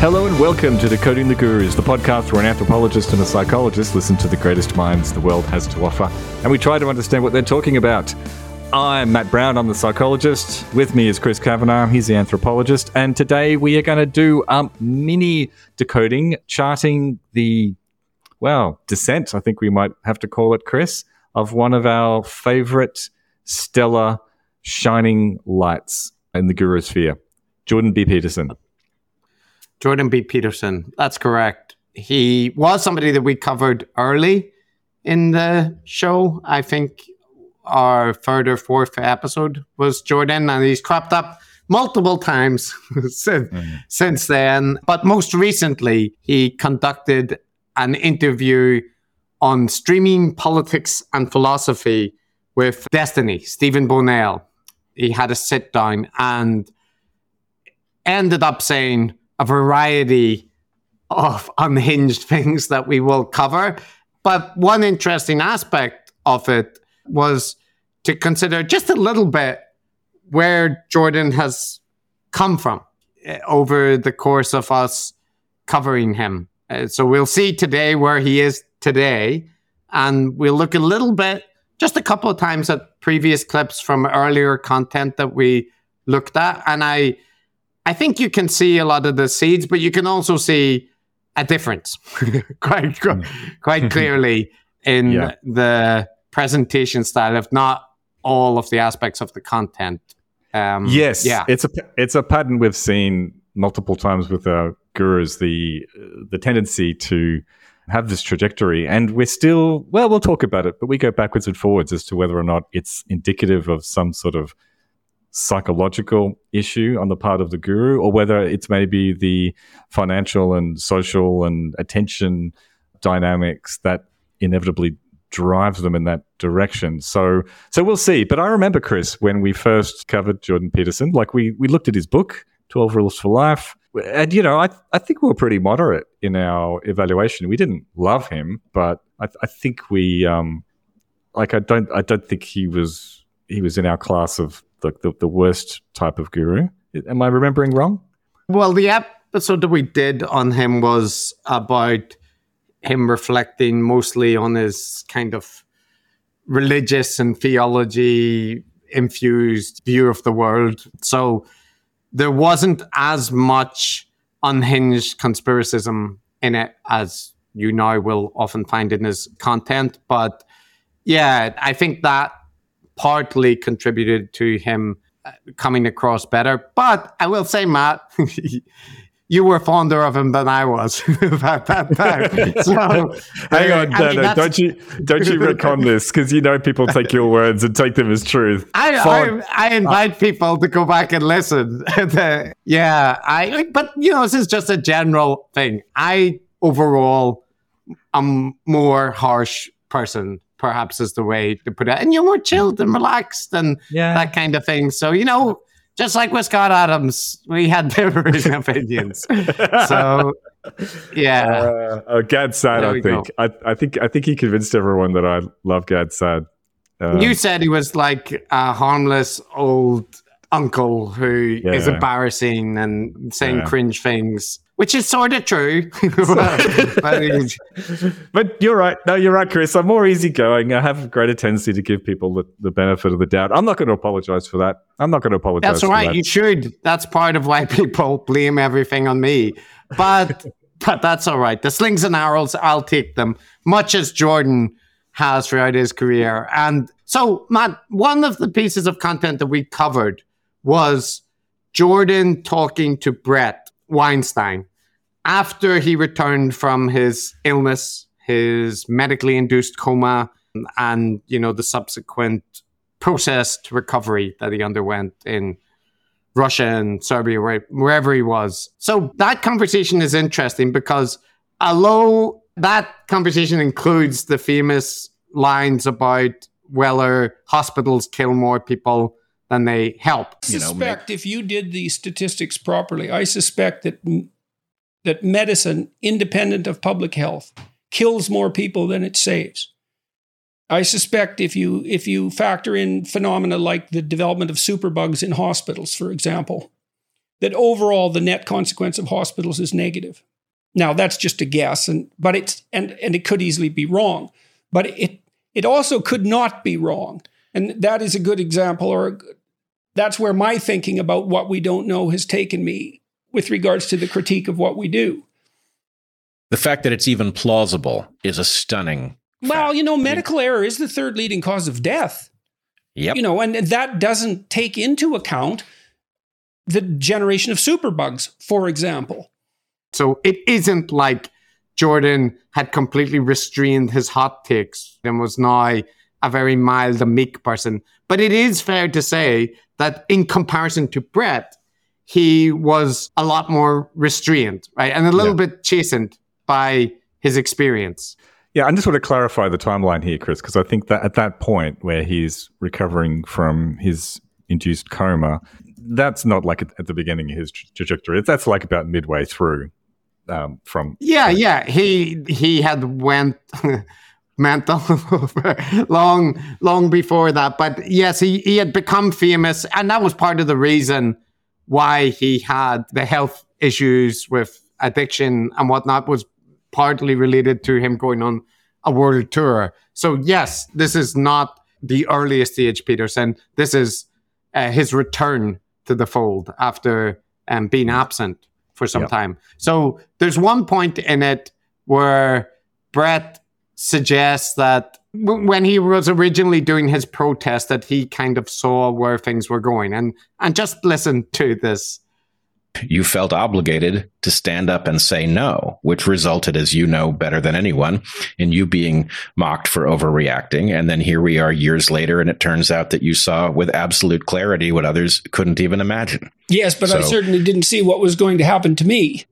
Hello and welcome to Decoding the Gurus, the podcast where an anthropologist and a psychologist listen to the greatest minds the world has to offer, and we try to understand what they're talking about. I'm Matt Brown, I'm the psychologist. With me is Chris Kavanagh, he's the anthropologist, and today we are going to do mini decoding, charting the, descent, I think we might have to call it, Chris, of one of our favourite stellar shining lights in the guru sphere, Jordan B. Peterson. Jordan B. Peterson, that's correct. He was somebody that we covered early in the show. I think our third or fourth episode was Jordan, and he's cropped up multiple times since then. But most recently, he conducted an interview on streaming politics and philosophy with Destiny, Stephen Bonnell. He had a sit down and ended up saying a variety of unhinged things that we will cover. But one interesting aspect of it was to consider just a little bit where Jordan has come from over the course of us covering him. So we'll see today where he is today, and we'll look a little bit, just a couple of times, at previous clips from earlier content that we looked at. And I think you can see a lot of the seeds, but you can also see a difference quite clearly in the presentation style, if not all of the aspects of the content. It's a pattern we've seen multiple times with our gurus, the tendency to have this trajectory, and we're still, we'll talk about it, but we go backwards and forwards as to whether or not it's indicative of some sort of psychological issue on the part of the guru, or whether it's maybe the financial and social and attention dynamics that inevitably drives them in that direction. So we'll see. But I remember, Chris, when we first covered Jordan Peterson, like we looked at his book, 12 Rules for Life, and I think we were pretty moderate in our evaluation. We didn't love him, but I think we I don't think he was in our class of the worst type of guru. Am I remembering wrong? Well, the episode that we did on him was about him reflecting mostly on his kind of religious and theology infused view of the world. So there wasn't as much unhinged conspiracism in it as you now will often find in his content. But yeah, I think that partly contributed to him coming across better. But I will say, Matt, you were fonder of him than I was at that time. So, hang on, don't you retcon this, because people take your words and take them as truth. I invite people to go back and listen. But this is just a general thing. I overall am more harsh person, perhaps is the way to put it. And you're more chilled and relaxed and that kind of thing. So, just like with Scott Adams, we had different opinions. So, Gad Saad, I think he convinced everyone that I love Gad Saad. You said he was like a harmless old uncle who is embarrassing and saying cringe things, which is sort of true. But you're right. No, you're right, Chris. I'm more easygoing. I have a greater tendency to give people the benefit of the doubt. I'm not going to apologize for that. That's all right. You should. That's part of why people blame everything on me. But that's all right. The slings and arrows, I'll take them, much as Jordan has throughout his career. And so, Matt, one of the pieces of content that we covered was Jordan talking to Brett Weinstein after he returned from his illness, his medically induced coma, and, the subsequent processed recovery that he underwent in Russia and Serbia, wherever he was. So that conversation is interesting because although that conversation includes the famous lines about whether hospitals kill more people than they help. If you did the statistics properly, I suspect that medicine, independent of public health, kills more people than it saves. I suspect if you factor in phenomena like the development of superbugs in hospitals, for example, that overall the net consequence of hospitals is negative. Now that's just a guess, but it could easily be wrong, but it also could not be wrong, and that is a good example, or that's where my thinking about what we don't know has taken me with regards to the critique of what we do. The fact that it's even plausible is a stunning fact. Medical error is the third leading cause of death. Yep. And that doesn't take into account the generation of superbugs, for example. So it isn't like Jordan had completely restrained his hot takes and was now a very mild and meek person. But it is fair to say that in comparison to Brett, he was a lot more restrained, right? And a little bit chastened by his experience. Yeah, I just want to clarify the timeline here, Chris, because I think that at that point where he's recovering from his induced coma, that's not like at the beginning of his trajectory. That's like about midway through. He had went mental long before that, but yes, he had become famous, and that was part of the reason why he had the health issues with addiction and whatnot, was partly related to him going on a world tour. So yes, this is not the earliest stage Peterson. This is his return to the fold after being absent for some time. So there's one point in it where Brett suggests that when he was originally doing his protest, that he kind of saw where things were going. And just listen to this. You felt obligated to stand up and say no, which resulted, as you know better than anyone, in you being mocked for overreacting. And then here we are years later, and it turns out that you saw with absolute clarity what others couldn't even imagine. Yes, but I certainly didn't see what was going to happen to me.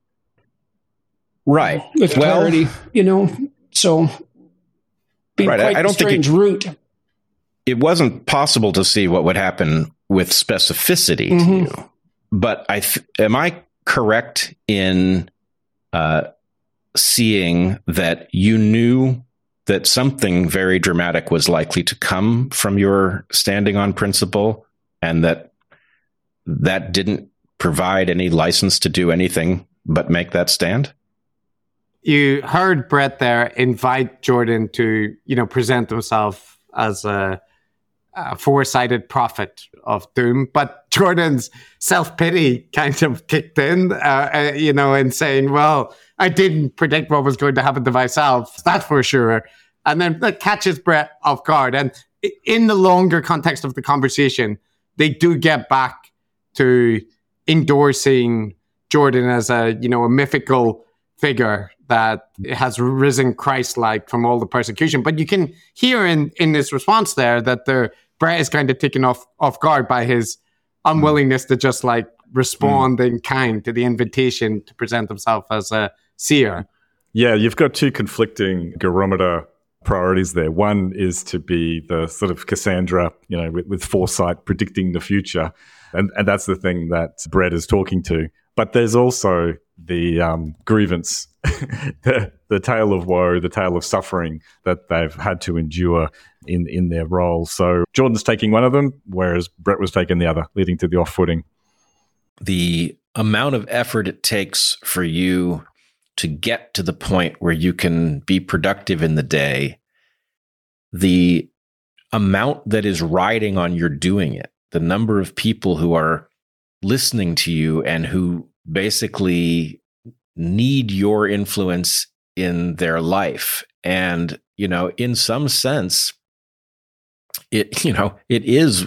Right. With clarity, so being quite a strange route. It wasn't possible to see what would happen with specificity to you. But am I correct in seeing that you knew that something very dramatic was likely to come from your standing on principle, and that didn't provide any license to do anything but make that stand? You heard Brett there invite Jordan to, present himself as a four-sided prophet of doom, but Jordan's self-pity kind of kicked in, in saying, well, I didn't predict what was going to happen to myself, that's for sure. And then that catches Brett off guard. And in the longer context of the conversation, they do get back to endorsing Jordan as a mythical figure that has risen Christ-like from all the persecution. But you can hear in this response there that Brett is kind of taken off guard by his unwillingness to just respond in kind to the invitation to present himself as a seer. Yeah, you've got two conflicting Garometer priorities there. One is to be the sort of Cassandra, with foresight, predicting the future. And that's the thing that Brett is talking to. But there's also the grievance, the tale of woe, the tale of suffering that they've had to endure in their role. So Jordan's taking one of them, whereas Brett was taking the other, leading to the off-footing. The amount of effort it takes for you to get to the point where you can be productive in the day, the amount that is riding on your doing it, the number of people who are listening to you and who basically need your influence in their life. And, in some sense, it is,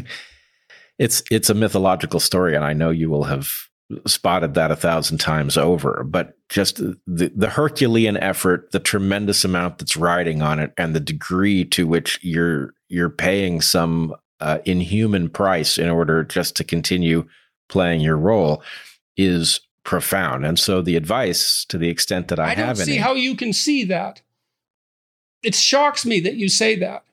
it's a mythological story. And I know you will have spotted that 1,000 times over, but just the Herculean effort, the tremendous amount that's riding on it, and the degree to which you're paying some inhuman price in order just to continue playing your role is profound. And so the advice, to the extent that I have don't see how you can see that. It shocks me that you say that.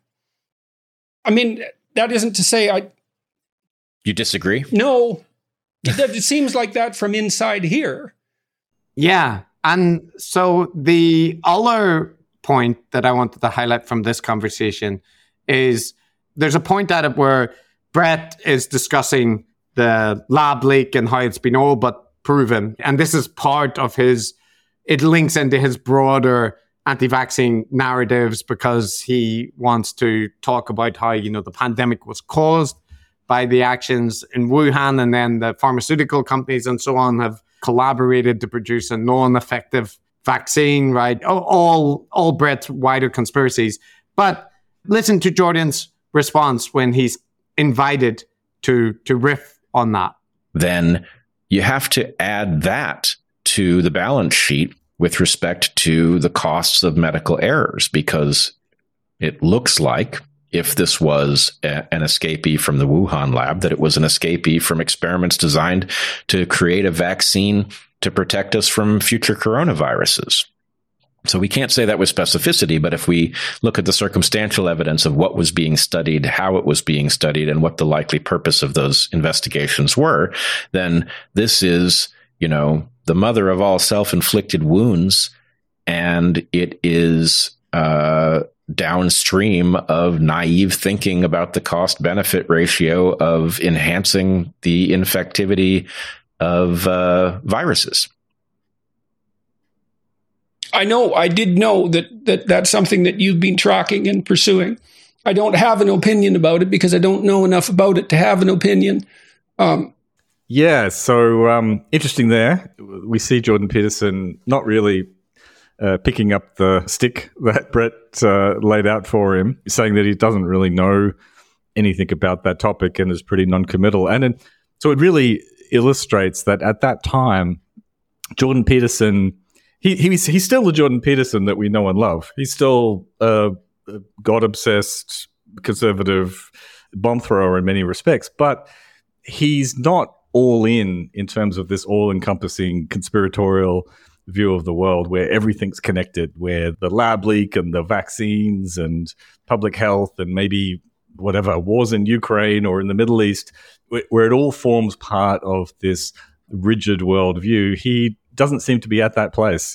I mean, that isn't to say You disagree? No. It seems like that from inside here. Yeah. And so the other point that I wanted to highlight from this conversation is there's a point at it where Brett is discussing the lab leak and how it's been all but proven. And this is part of it links into his broader anti-vaccine narratives, because he wants to talk about how, the pandemic was caused by the actions in Wuhan, and then the pharmaceutical companies and so on have collaborated to produce a non-effective vaccine, right? All Brett's wider conspiracies. But listen to Jordan's response when he's invited to riff on that. Then you have to add that to the balance sheet with respect to the costs of medical errors, because it looks like, if this was an escapee from the Wuhan lab, that it was an escapee from experiments designed to create a vaccine to protect us from future coronaviruses. So we can't say that with specificity, but if we look at the circumstantial evidence of what was being studied, how it was being studied, and what the likely purpose of those investigations were, then this is, the mother of all self-inflicted wounds, and it is downstream of naive thinking about the cost-benefit ratio of enhancing the infectivity of viruses. I did know that that's something that you've been tracking and pursuing. I don't have an opinion about it because I don't know enough about it to have an opinion. Yeah, so interesting there. We see Jordan Peterson not really picking up the stick that Brett laid out for him, saying that he doesn't really know anything about that topic and is pretty non-committal. And so it really illustrates that at that time, Jordan Peterson, he's still the Jordan Peterson that we know and love. He's still a God-obsessed, conservative bomb thrower in many respects, but he's not all in terms of this all-encompassing conspiratorial view of the world where everything's connected, where the lab leak and the vaccines and public health and maybe whatever, wars in Ukraine or in the Middle East, where it all forms part of this rigid worldview. He doesn't seem to be at that place.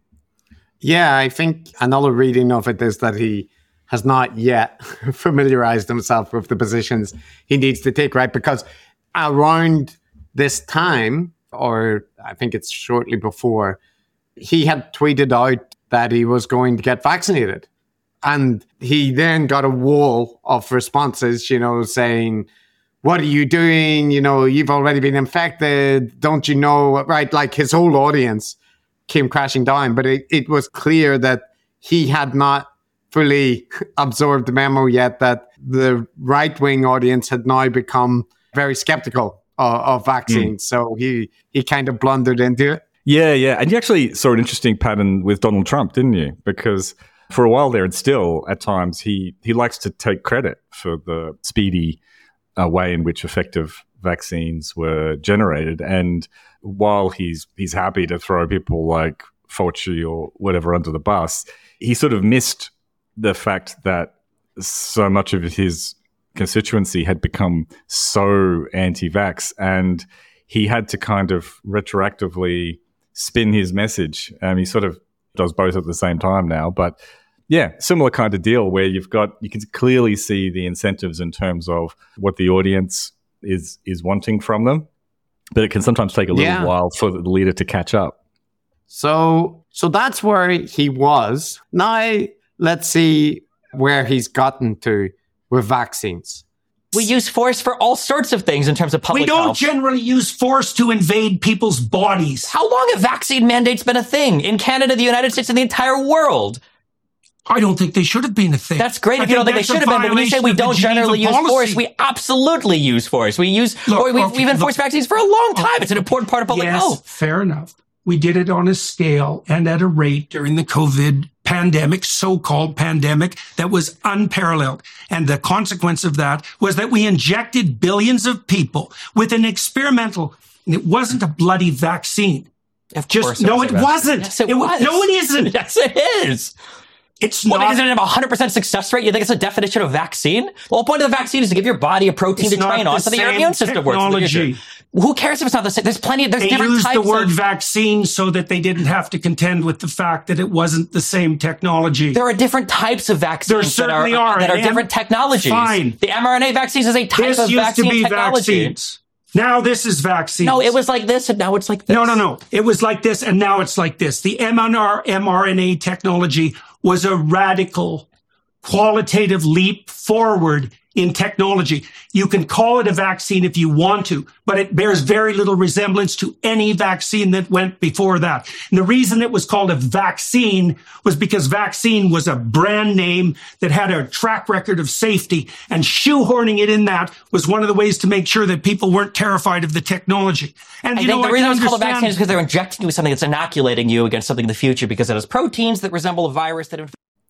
Yeah, I think another reading of it is that he has not yet familiarized himself with the positions he needs to take, right? Because around this time, or I think it's shortly before, he had tweeted out that he was going to get vaccinated. And he then got a wall of responses, saying, what are you doing? You've already been infected. Don't you know? Right? Like his whole audience came crashing down. But it was clear that he had not fully absorbed the memo yet, that the right-wing audience had now become very skeptical of vaccines. So he kind of blundered into it. Yeah. And you actually saw an interesting pattern with Donald Trump, didn't you? Because for a while there, and still at times, he likes to take credit for the speedy way in which effective vaccines were generated. And while he's happy to throw people like Fauci or whatever under the bus, he sort of missed the fact that so much of his constituency had become so anti-vax, and he had to kind of retroactively spin his message. He sort of does both at the same time now, but yeah, similar kind of deal where you can clearly see the incentives in terms of what the audience is wanting from them, but it can sometimes take a little while for the leader to catch up. So that's where he was. Now let's see where he's gotten to with vaccines. We use force for all sorts of things in terms of public health. We don't generally use force to invade people's bodies. How long have vaccine mandates been a thing in Canada, the United States, and the entire world? I don't think they should have been a thing. That's great if you don't think they should have been, but when you say we don't generally use force, we absolutely use force. We've enforced vaccines for a long time. It's an important part of public health. Fair enough. We did it on a scale and at a rate during the COVID pandemic, so-called pandemic, that was unparalleled. And the consequence of that was that we injected billions of people with an experimental, it wasn't a bloody vaccine. Of course. No, it wasn't. Yes, it was. No, it isn't. Yes, it is. It's not. Doesn't it have a 100% success rate? You think it's a definition of vaccine? The whole point of the vaccine is to give your body a protein to train on so that your immune system works. Who cares if it's not the same? There's different types. They used the word vaccine so that they didn't have to contend with the fact that it wasn't the same technology. There are different types of vaccines that are different technologies. Fine. The mRNA vaccines is a type of vaccine technology. Vaccines. Now this is vaccines. No, it was like this and now it's like this. No. It was like this and now it's like this. The mRNA technology was a radical qualitative leap forward in technology. You can call it a vaccine if you want to, but it bears very little resemblance to any vaccine that went before that. And the reason it was called a vaccine was because vaccine was a brand name that had a track record of safety, and shoehorning it in that was one of the ways to make sure that people weren't terrified of the technology. And I think the reason it's called a vaccine is because they're injecting you with something that's inoculating you against something in the future because it has proteins that resemble a virus that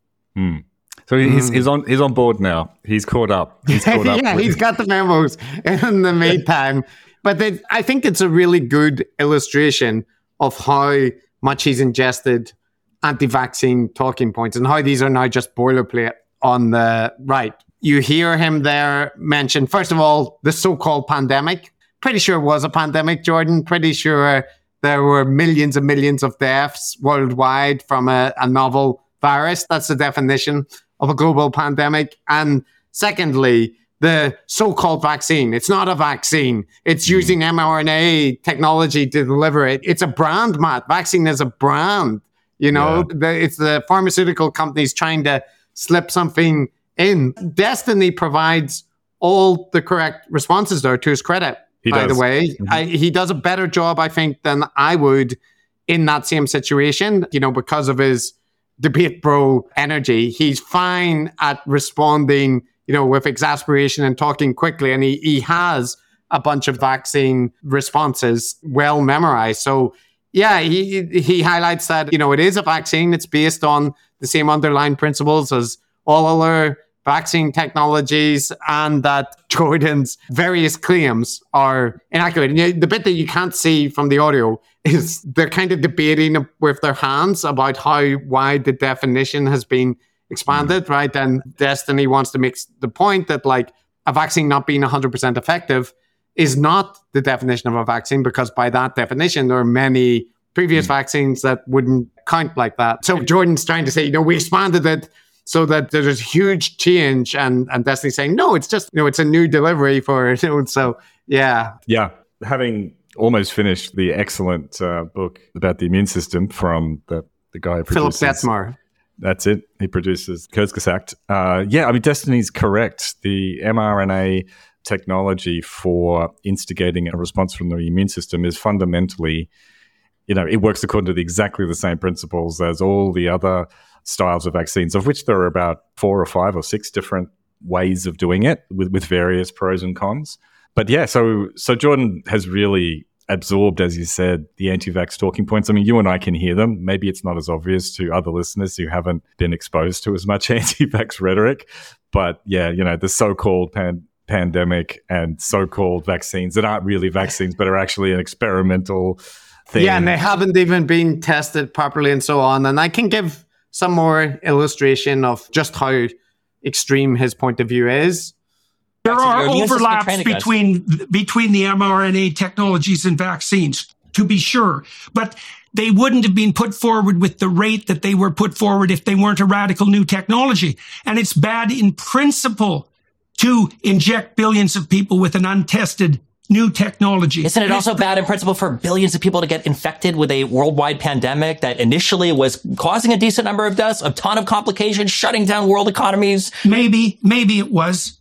So he's on board now. He's caught up. He's caught up. Yeah, he's got the memos in the meantime. But I think it's a really good illustration of how much he's ingested anti-vaccine talking points and how these are now just boilerplate on the right. You hear him there mention, first of all, the so-called pandemic. Pretty sure it was a pandemic, Jordan. Pretty sure there were millions and millions of deaths worldwide from a novel virus. That's the definition of a global pandemic. And secondly, the so-called vaccine. It's not a vaccine. It's using mRNA technology to deliver it. It's a brand, Matt. Vaccine is a brand. You know, it's the pharmaceutical companies trying to slip something in. Destiny provides all the correct responses there, to his credit, by the way. Mm-hmm. He does a better job, I think, than I would in that same situation, you know, because of his debate bro energy. He's fine at responding, you know, with exasperation and talking quickly. And he has a bunch of vaccine responses well memorized. So yeah, he highlights that, you know, it is a vaccine. It's based on the same underlying principles as all other vaccine technologies, and that Jordan's various claims are inaccurate. And the bit that you can't see from the audio is they're kind of debating with their hands about how wide the definition has been expanded, right? And Destiny wants to make the point that, like, a vaccine not being 100% effective is not the definition of a vaccine, because by that definition, there are many previous vaccines that wouldn't count like that. So Jordan's trying to say, you know, we expanded it so that there's huge change, and Destiny saying, no, it's just, you know, it's a new delivery for, you know, so yeah. Yeah. Having almost finished the excellent book about the immune system from the guy who produces... Philip Detmer. That's it. He produces Kurzgesagt. Yeah, I mean, Destiny's correct. The mRNA technology for instigating a response from the immune system is fundamentally, you know, it works according to exactly the same principles as all the other styles of vaccines, of which there are about 4 or 5 or 6 different ways of doing it with various pros and cons. But yeah, so Jordan has really absorbed, as you said, the anti-vax talking points. I mean, you and I can hear them. Maybe it's not as obvious to other listeners who haven't been exposed to as much anti-vax rhetoric. But yeah, you know, the so-called pandemic and so-called vaccines that aren't really vaccines, but are actually an experimental thing. Yeah, and they haven't even been tested properly and so on. And I can give some more illustration of just how extreme his point of view is. There are overlaps between the mRNA technologies and vaccines, to be sure, but they wouldn't have been put forward with the rate that they were put forward if they weren't a radical new technology. And it's bad in principle to inject billions of people with an untested new technology. Isn't it also bad in principle for billions of people to get infected with a worldwide pandemic that initially was causing a decent number of deaths, a ton of complications, shutting down world economies? Maybe it was.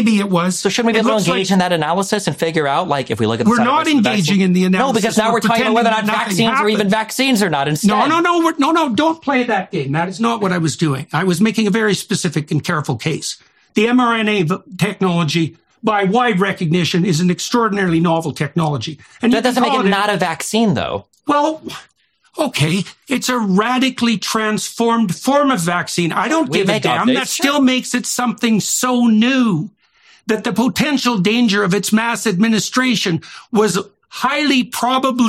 So shouldn't we be able to engage in that analysis and figure out, like, if we look at the we're not engaging in the analysis. No, because now we're talking about whether or not vaccines are even vaccines or not instead. No, don't play that game. That is not what I was doing. I was making a very specific and careful case. The mRNA technology, by wide recognition, is an extraordinarily novel technology. And that doesn't make it not a vaccine, though. Well, okay, it's a radically transformed form of vaccine. I don't give a damn. That still makes it something so new that the potential danger of its mass administration was highly probable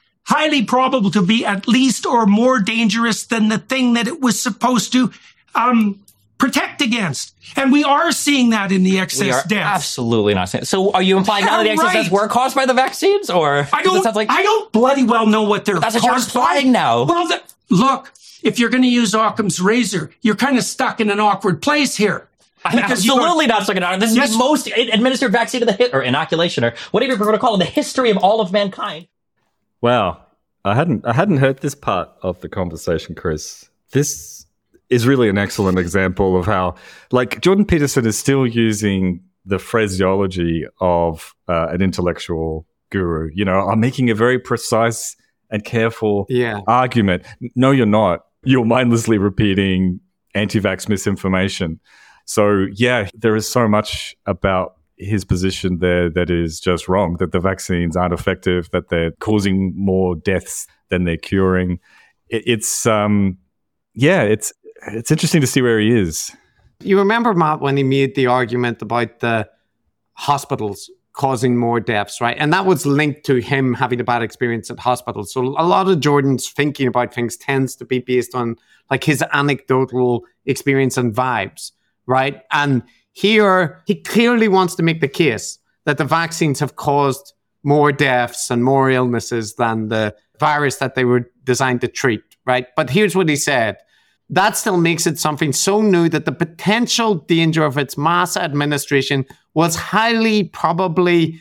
to be at least or more dangerous than the thing that it was supposed to protect against. And we are seeing that in the excess deaths. Absolutely not saying. So are you implying none of the excess deaths were caused by the vaccines? Or I don't bloody well know what they're caused by. That's what you're implying now. Well, look, if you're going to use Occam's razor, you're kind of stuck in an awkward place here. I'm absolutely not sucking on it. This is the most administered vaccine of or inoculation, or whatever you prefer to call it, in the history of all of mankind. Wow. I hadn't heard this part of the conversation, Chris. This is really an excellent example of how, like, Jordan Peterson is still using the phraseology of an intellectual guru. You know, I'm making a very precise and careful argument. No, you're not. You're mindlessly repeating anti-vax misinformation. So, yeah, there is so much about his position there that is just wrong, that the vaccines aren't effective, that they're causing more deaths than they're curing. It's interesting to see where he is. You remember, Matt, when he made the argument about the hospitals causing more deaths, right? And that was linked to him having a bad experience at hospitals. So a lot of Jordan's thinking about things tends to be based on like his anecdotal experience and vibes, right? And here, he clearly wants to make the case that the vaccines have caused more deaths and more illnesses than the virus that they were designed to treat, right? But here's what he said. That still makes it something so new that the potential danger of its mass administration was highly probable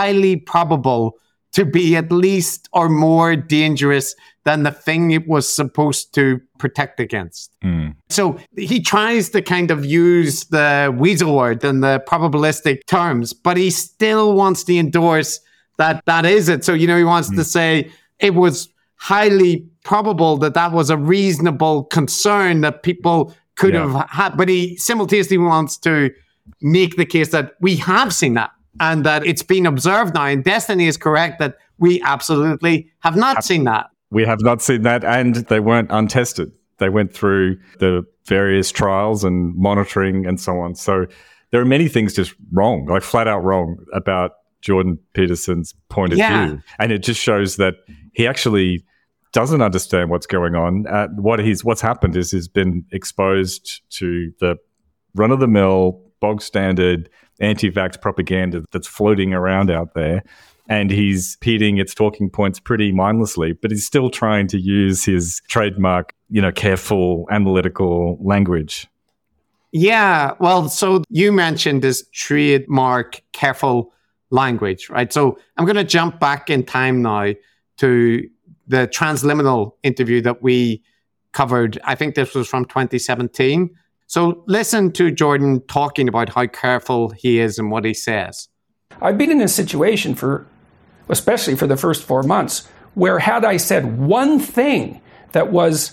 to be at least or more dangerous than the thing it was supposed to protect against. So he tries to kind of use the weasel word and the probabilistic terms, but he still wants to endorse that is it. So, you know, he wants to say it was highly probable that was a reasonable concern that people could have had, but he simultaneously wants to make the case that we have seen that and that it's been observed now. And Destiny is correct that we absolutely have not seen that. We have not seen that, and they weren't untested. They went through the various trials and monitoring and so on. So there are many things just wrong, like flat out wrong about Jordan Peterson's point of view. And it just shows that he actually doesn't understand what's going on. What's happened is he's been exposed to the run-of-the-mill, bog-standard anti-vax propaganda that's floating around out there. And he's repeating its talking points pretty mindlessly, but he's still trying to use his trademark, careful, analytical language. Yeah, well, so you mentioned this trademark careful language, right? So I'm going to jump back in time now to the transliminal interview that we covered. I think this was from 2017. So listen to Jordan talking about how careful he is and what he says. I've been in a situation especially for the first 4 months, where had I said one thing that was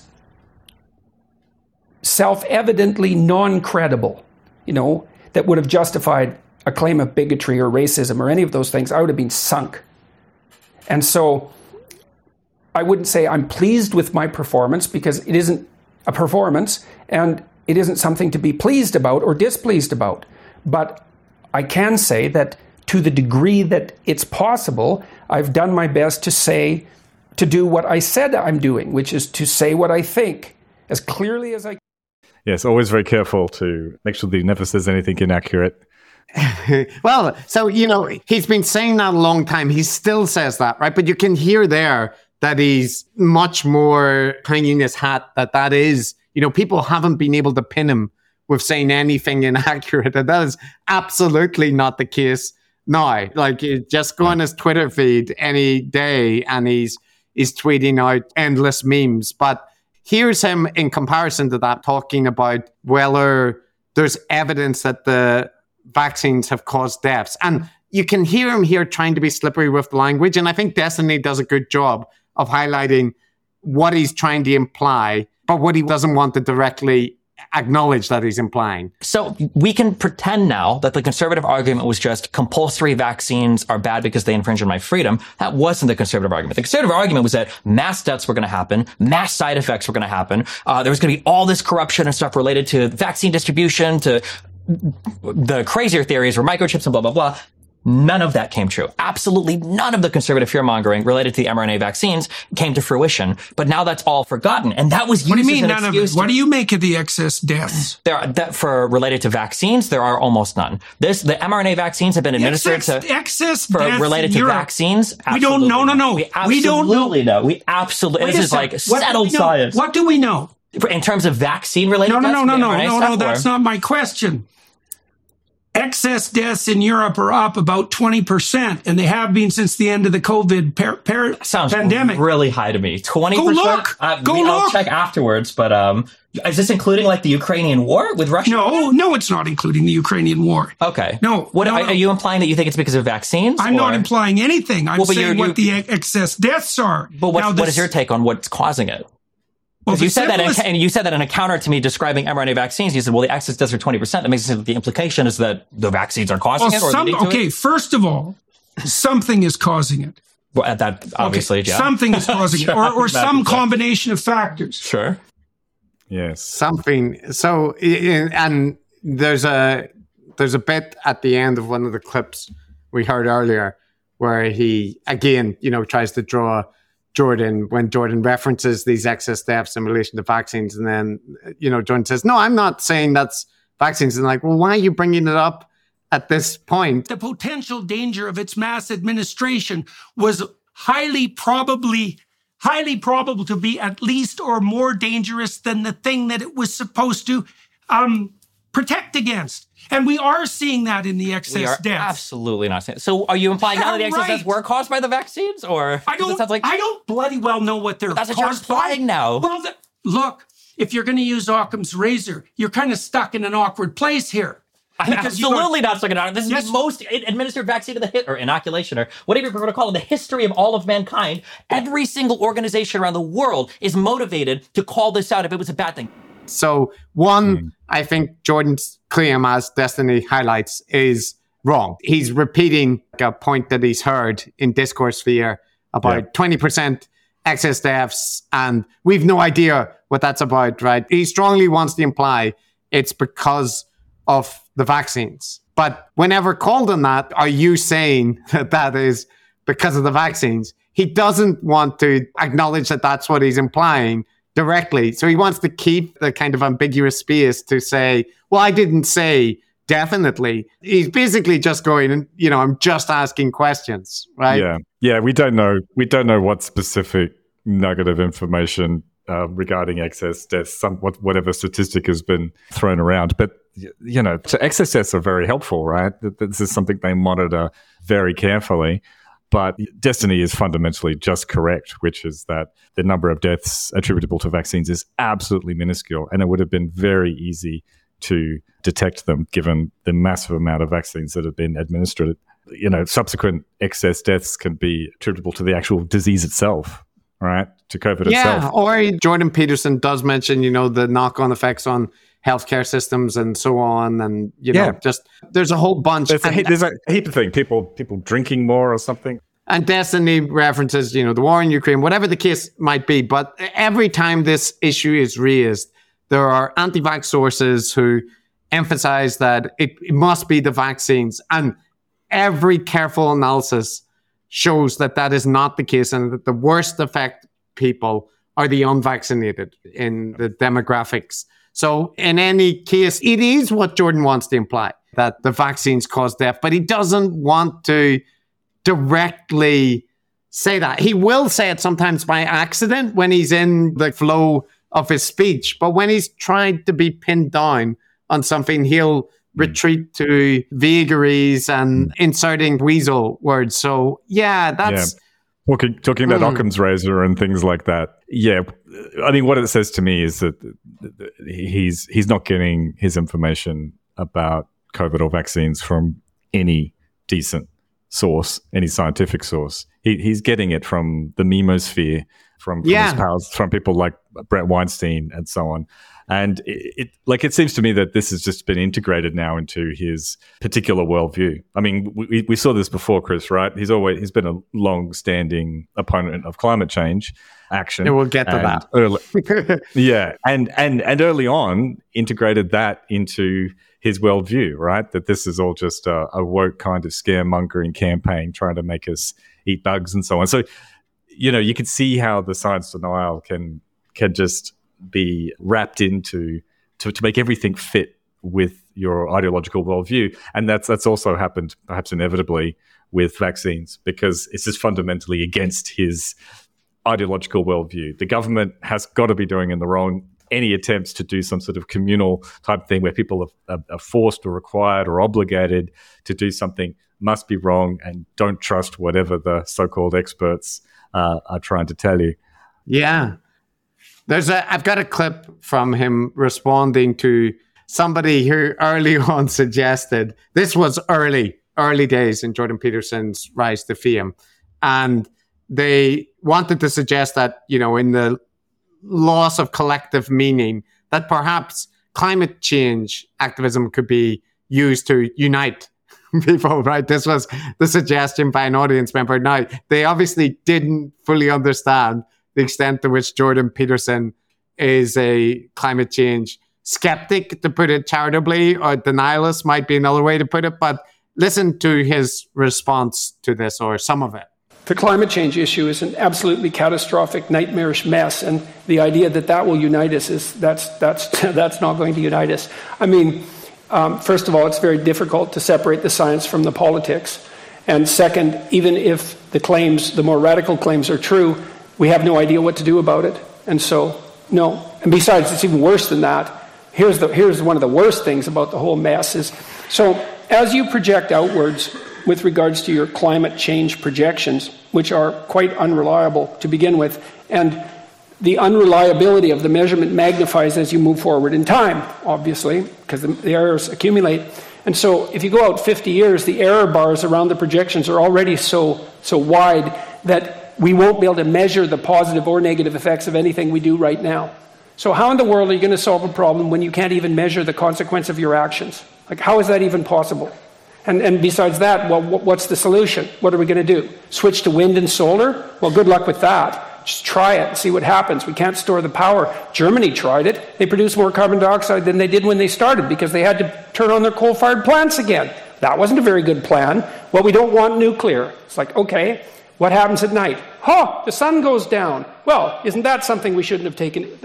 self-evidently non-credible, that would have justified a claim of bigotry or racism or any of those things, I would have been sunk. And so I wouldn't say I'm pleased with my performance, because it isn't a performance and it isn't something to be pleased about or displeased about. But I can say that to the degree that it's possible, I've done my best to do what I said I'm doing, which is to say what I think as clearly as I can. Yes, always very careful to make sure that he never says anything inaccurate. Well, so, he's been saying that a long time. He still says that, right? But you can hear there that he's much more hanging his hat that is, people haven't been able to pin him with saying anything inaccurate. And that is absolutely not the case now. Like, just go on his Twitter feed any day and he's tweeting out endless memes. But here's him in comparison to that, talking about whether there's evidence that the vaccines have caused deaths. And you can hear him here trying to be slippery with the language. And I think Destiny does a good job of highlighting what he's trying to imply, but what he doesn't want to directly acknowledge that he's implying. So we can pretend now that the conservative argument was just compulsory vaccines are bad because they infringe on my freedom. That wasn't the conservative argument. The conservative argument was that mass deaths were going to happen, mass side effects were going to happen. There was going to be all this corruption and stuff related to vaccine distribution, to the crazier theories were microchips and blah, blah, blah. None of that came true. Absolutely none of the conservative fear-mongering related to the mRNA vaccines came to fruition. But now that's all forgotten. And that was used as an excuse. What do you mean none of it? What do you make of the excess deaths? For related to vaccines, there are almost none. The mRNA vaccines have been administered related to vaccines. We don't know. No. We don't know. We absolutely, this is like settled science. What do we know? In terms of vaccine related deaths? No. That's not my question. excess deaths in Europe are up about 20%, and they have been since the end of the COVID Sounds pandemic. Really high to me. 20%? Go look! I'll check afterwards, but is this including like the Ukrainian war with Russia? No, it's not including the Ukrainian war. Okay. No. Are you implying that you think it's because of vaccines? I'm not implying anything. I'm saying what the excess deaths are. But what is your take on what's causing it? Well, you said that, and you said that in a counter to me describing mRNA vaccines. You said, well, the excess deaths are 20%. That makes it seem that the implication is that the vaccines are causing it, or leading to it? First of all, something is causing it. Well, that obviously, yeah. Something is causing it, or some combination of factors. Sure. Yes. Something. So, and there's a bit at the end of one of the clips we heard earlier where he, again, tries to draw Jordan when Jordan references these excess deaths in relation to vaccines. And then, Jordan says, no, I'm not saying that's vaccines. And like, well, why are you bringing it up at this point? The potential danger of its mass administration was highly probable to be at least or more dangerous than the thing that it was supposed to protect against. And we are seeing that in the excess deaths. Absolutely not saying. So are you implying now that the excess deaths were caused by the vaccines? Or I don't bloody well know what they're caused by. That's what you're implying now. Well, look, if you're going to use Occam's razor, you're kind of stuck in an awkward place here. I'm absolutely not stuck in an awkward. This is the most administered vaccine or inoculation or whatever you're going to call it in the history of all of mankind. Every single organization around the world is motivated to call this out if it was a bad thing. So I think Jordan's claim, as Destiny highlights, is wrong. He's repeating a point that he's heard in Discourse Sphere about 20% excess deaths, and we've no idea what that's about, right? He strongly wants to imply it's because of the vaccines. But whenever called on that, are you saying that is because of the vaccines? He doesn't want to acknowledge that that's what he's implying directly. So he wants to keep the kind of ambiguous space to say, well, I didn't say definitely. He's basically just going, I'm just asking questions, right? Yeah. We don't know what specific nugget of information regarding excess deaths, whatever statistic has been thrown around. But, so excess deaths are very helpful, right? This is something they monitor very carefully. But Destiny is fundamentally just correct, which is that the number of deaths attributable to vaccines is absolutely minuscule, and it would have been very easy to detect them given the massive amount of vaccines that have been administered. Subsequent excess deaths can be attributable to the actual disease itself, right? To COVID itself. Yeah, or Jordan Peterson does mention, the knock-on effects on healthcare systems and so on, and just there's a whole bunch. There's a heap of things. People drinking more or something. And Destiny references, the war in Ukraine, whatever the case might be. But every time this issue is raised, there are anti-vax sources who emphasize that it must be the vaccines, and every careful analysis shows that that is not the case, and that the worst affect people are the unvaccinated in the demographics. So in any case, it is what Jordan wants to imply, that the vaccines cause death, but he doesn't want to directly say that. He will say it sometimes by accident when he's in the flow of his speech, but when he's tried to be pinned down on something, he'll retreat to vagaries and inserting weasel words. So that's... Talking about Occam's razor and things like that. Yeah, I mean, what it says to me is that he's not getting his information about COVID or vaccines from any decent source, any scientific source. He's getting it from the memosphere, from his pals, from people like Brett Weinstein and so on. And it seems to me that this has just been integrated now into his particular worldview. I mean, we saw this before, Chris, right? He's been a long-standing opponent of climate change action. And we'll get to that. And early on integrated that into his worldview, right? That this is all just a woke kind of scaremongering campaign trying to make us eat bugs and so on. So, you can see how the science denial can just be wrapped into to make everything fit with your ideological worldview. And that's also happened perhaps inevitably with vaccines, because it's just fundamentally against his ideological worldview. The government has got to be doing in the wrong any attempts to do some sort of communal type thing where people are forced or required or obligated to do something must be wrong, and don't trust whatever the so-called experts are trying to tell you. Yeah. I've got a clip from him responding to somebody who early on suggested, this was early days in Jordan Peterson's rise to fame. And they wanted to suggest that, in the loss of collective meaning, that perhaps climate change activism could be used to unite people, right? This was the suggestion by an audience member. Now, they obviously didn't fully understand the extent to which Jordan Peterson is a climate change skeptic, to put it charitably, or denialist might be another way to put it. But listen to his response to this, or some of it. The climate change issue is an absolutely catastrophic, nightmarish mess, and the idea that will unite us that's not going to unite us. I mean, first of all, it's very difficult to separate the science from the politics, and second, even if the more radical claims are true, we have no idea what to do about it, and so no. And besides, it's even worse than that. Here's one of the worst things about the whole mess is, so as you project outwards with regards to your climate change projections, which are quite unreliable to begin with, and the unreliability of the measurement magnifies as you move forward in time, obviously, because the errors accumulate. And so if you go out 50 years, the error bars around the projections are already so wide that we won't be able to measure the positive or negative effects of anything we do right now. So how in the world are you going to solve a problem when you can't even measure the consequence of your actions? Like, how is that even possible? And besides that, well, what's the solution? What are we going to do? Switch to wind and solar? Well, good luck with that. Just try it and see what happens. We can't store the power. Germany tried it. They produced more carbon dioxide than they did when they started because they had to turn on their coal-fired plants again. That wasn't a very good plan. Well, we don't want nuclear. It's like, okay, what happens at night? The sun goes down. Well, isn't that something we should have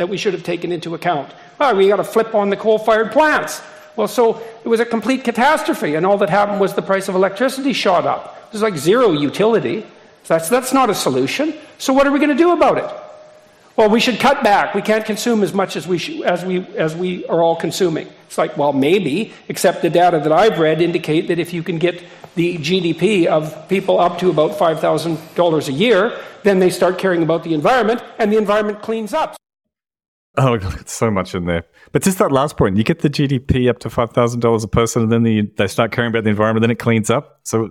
taken into account? Well, we got to flip on the coal-fired plants. Well, so it was a complete catastrophe, and all that happened was the price of electricity shot up. It was like zero utility. So that's not a solution. So what are we going to do about it? Well, we should cut back. We can't consume as much as we are all consuming. It's like, well, maybe, except the data that I've read indicate that if you can get the GDP of people up to about $5,000 a year, then they start caring about the environment, and the environment cleans up. Oh, God, so much in there. But just that last point, you get the GDP up to $5,000 a person, and then they start caring about the environment, then it cleans up. So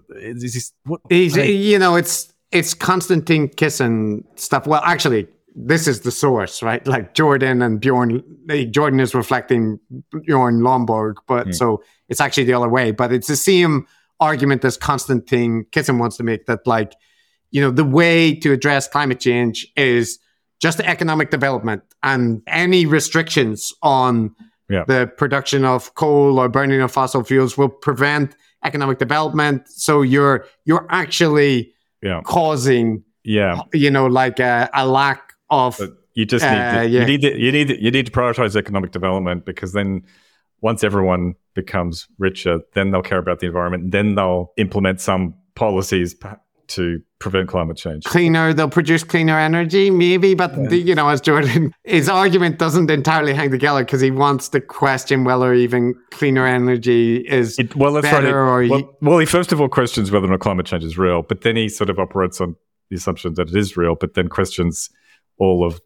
it's Konstantin Kisin stuff. Well, actually, this is the source, right? Like Jordan and Bjorn. Jordan is reflecting Bjorn Lomborg, but so it's actually the other way. But it's the same argument as Konstantin Kisin wants to make, that the way to address climate change is just economic development, and any restrictions on the production of coal or burning of fossil fuels will prevent economic development. So you're actually causing, like a lack of. But you just need to prioritize economic development, because then once everyone becomes richer, then they'll care about the environment, and then they'll implement some policies to prevent climate change. They'll produce cleaner energy, maybe, but as Jordan, his argument doesn't entirely hang together, because he wants to question whether even cleaner energy is better. He first of all questions whether or not climate change is real, but then he sort of operates on the assumption that it is real, but then questions all of,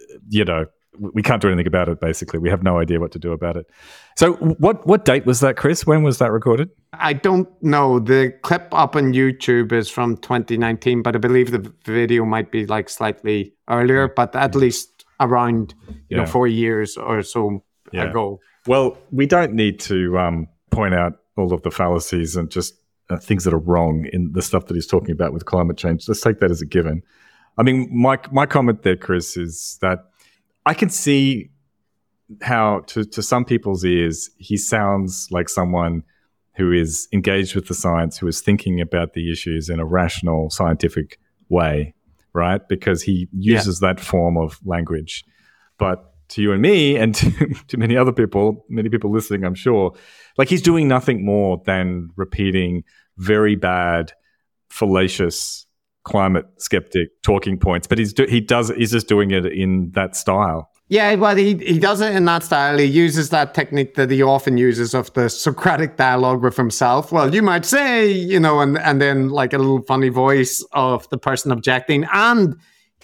we can't do anything about it, basically. We have no idea what to do about it. So what date was that, Chris? When was that recorded? I don't know. The clip up on YouTube is from 2019, but I believe the video might be like slightly earlier, but at least around 4 years or so ago. Well, we don't need to point out all of the fallacies and just things that are wrong in the stuff that he's talking about with climate change. Let's take that as a given. I mean, my comment there, Chris, is that I can see how, to some people's ears, he sounds like someone who is engaged with the science, who is thinking about the issues in a rational, scientific way, right? Because he uses that form of language. But to you and me, and to many other people, many people listening, I'm sure, like, he's doing nothing more than repeating very bad, fallacious, climate skeptic talking points, but he's just doing it in that style. Yeah, well, he does it in that style. He uses that technique that he often uses of the Socratic dialogue with himself. Well, you might say, and then like a little funny voice of the person objecting. And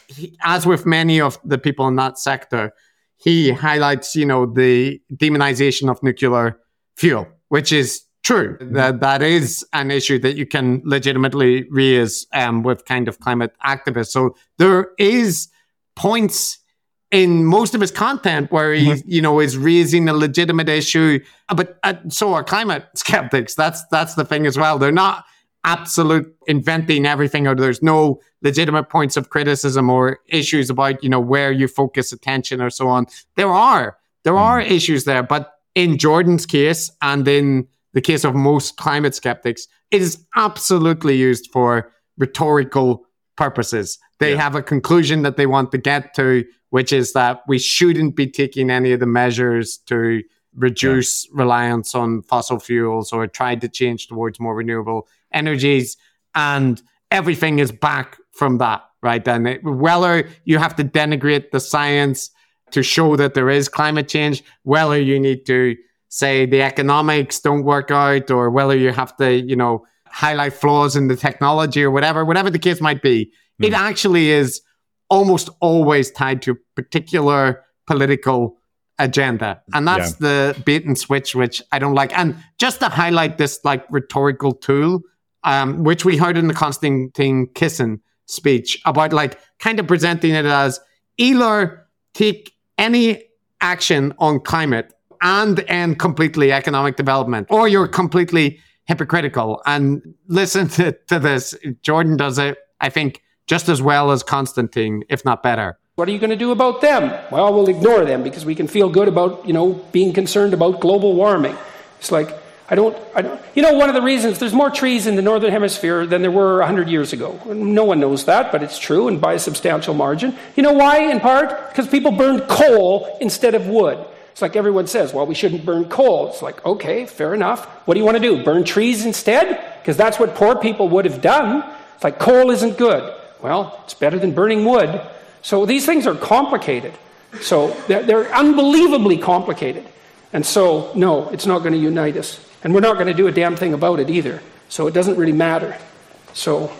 as with many of the people in that sector, he highlights, the demonization of nuclear fuel, which is true. That is an issue that you can legitimately raise with kind of climate activists. So there is points in most of his content where he, is raising a legitimate issue. But so are climate skeptics. That's the thing as well. They're not absolute inventing everything, or there's no legitimate points of criticism or issues about, where you focus attention or so on. There are issues there, but in Jordan's case and in the case of most climate skeptics, it is absolutely used for rhetorical purposes. They have a conclusion that they want to get to, which is that we shouldn't be taking any of the measures to reduce reliance on fossil fuels or try to change towards more renewable energies. And everything is back from that, right? And whether you have to denigrate the science to show that there is climate change, whether you need to say the economics don't work out, or whether you have to, highlight flaws in the technology or whatever the case might be, it actually is almost always tied to a particular political agenda. And that's the bait and switch, which I don't like. And just to highlight this like rhetorical tool, which we heard in the Konstantin Kisin speech about like kind of presenting it as either take any action on climate and end completely economic development, or you're completely hypocritical. And listen to this. Jordan does it, I think, just as well as Konstantin, if not better. What are you going to do about them? Well, we'll ignore them because we can feel good about, being concerned about global warming. It's like, I don't. One of the reasons there's more trees in the Northern Hemisphere than there were 100 years ago. No one knows that, but it's true, and by a substantial margin. You know why, in part? Because people burned coal instead of wood. It's like everyone says, well, we shouldn't burn coal. It's like, okay, fair enough. What do you want to do? Burn trees instead? Because that's what poor people would have done. It's like, coal isn't good. Well, it's better than burning wood. So these things are complicated. So they're unbelievably complicated. And so, no, it's not going to unite us. And we're not going to do a damn thing about it either. So it doesn't really matter. So,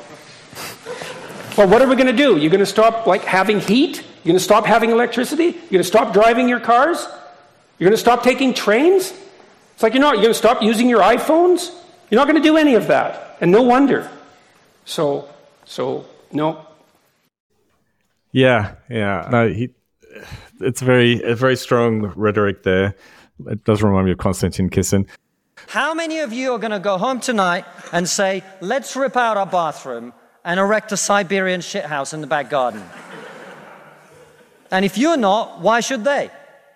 well, what are we going to do? You're going to stop, having heat? You're going to stop having electricity? You're going to stop driving your cars? You're going to stop taking trains? It's like, you're going to stop using your iPhones? You're not going to do any of that. And no wonder. So, no. Yeah. No, it's a very strong rhetoric there. It does remind me of Konstantin Kisin. How many of you are going to go home tonight and say, let's rip out our bathroom and erect a Siberian shithouse in the back garden? And if you're not, why should they?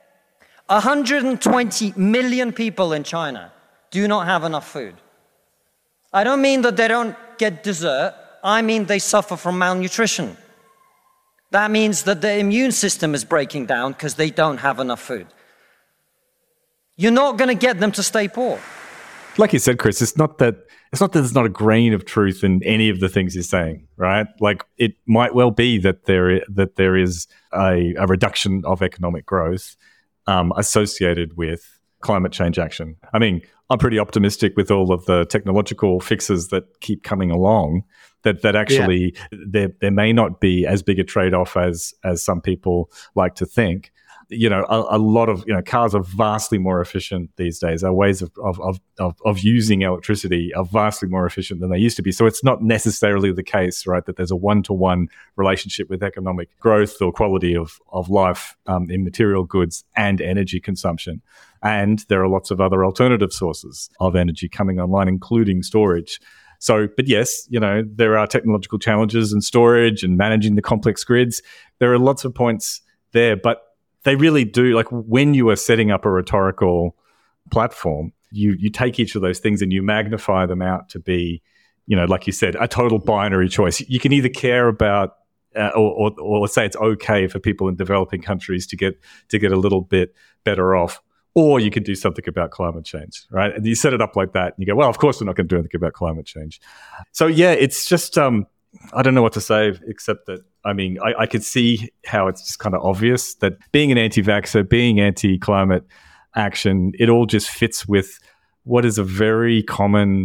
120 million people in China do not have enough food. I don't mean that they don't get dessert. I mean they suffer from malnutrition. That means that their immune system is breaking down because they don't have enough food. You're not going to get them to stay poor. Like you said, Chris, it's not that there's not a grain of truth in any of the things you're saying, right? Like, it might well be that there is a reduction of economic growth associated with climate change action. I mean, I'm pretty optimistic with all of the technological fixes that keep coming along that actually there may not be as big a trade-off as some people like to think. A lot of cars are vastly more efficient these days. Our ways of using electricity are vastly more efficient than they used to be. So it's not necessarily the case, right, that there's a one-to-one relationship with economic growth or quality of life in material goods and energy consumption. And there are lots of other alternative sources of energy coming online, including storage. So, but yes, there are technological challenges in storage and managing the complex grids. There are lots of points there, but they really do, like, when you are setting up a rhetorical platform, you take each of those things and you magnify them out to be, like you said, a total binary choice. You can either care about or say it's okay for people in developing countries to get a little bit better off, or you could do something about climate change, right? And you set it up like that and you go, well, of course we're not going to do anything about climate change. So yeah, it's just I don't know what to say except that I mean, I could see how it's just kind of obvious that being an anti-vaxxer, being anti-climate action, it all just fits with what is a very common,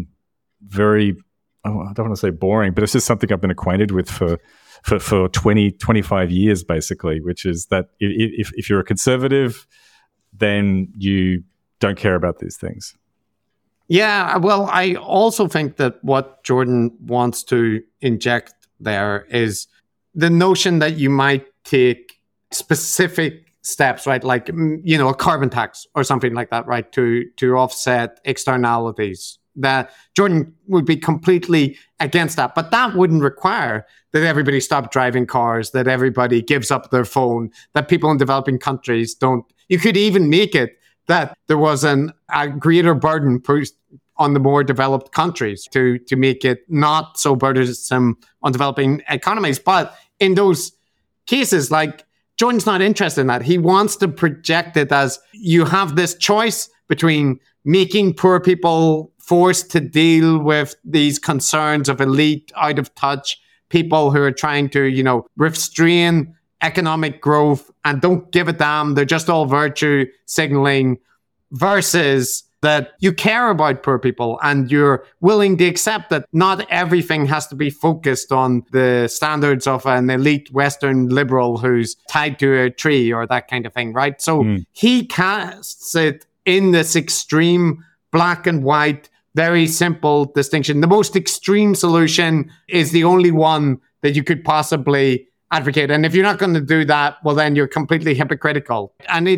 I don't want to say boring, but it's just something I've been acquainted with for 20, 25 years, basically, which is that if you're a conservative, then you don't care about these things. Yeah, well, I also think that what Jordan wants to inject there is the notion that you might take specific steps, right? Like, a carbon tax or something like that, right? To offset externalities. That Jordan would be completely against that. But that wouldn't require that everybody stop driving cars, that everybody gives up their phone, that people in developing countries don't. You could even make it that there was a greater burden put on the more developed countries to make it not so burdensome on developing economies. But in those cases, like, Jordan's not interested in that. He wants to project it as you have this choice between making poor people forced to deal with these concerns of elite, out of touch people who are trying to, restrain economic growth and don't give a damn. They're just all virtue signaling, versus that you care about poor people and you're willing to accept that not everything has to be focused on the standards of an elite Western liberal who's tied to a tree or that kind of thing, right? So he casts it in this extreme black and white, very simple distinction. The most extreme solution is the only one that you could possibly advocate. And if you're not going to do that, well, then you're completely hypocritical. And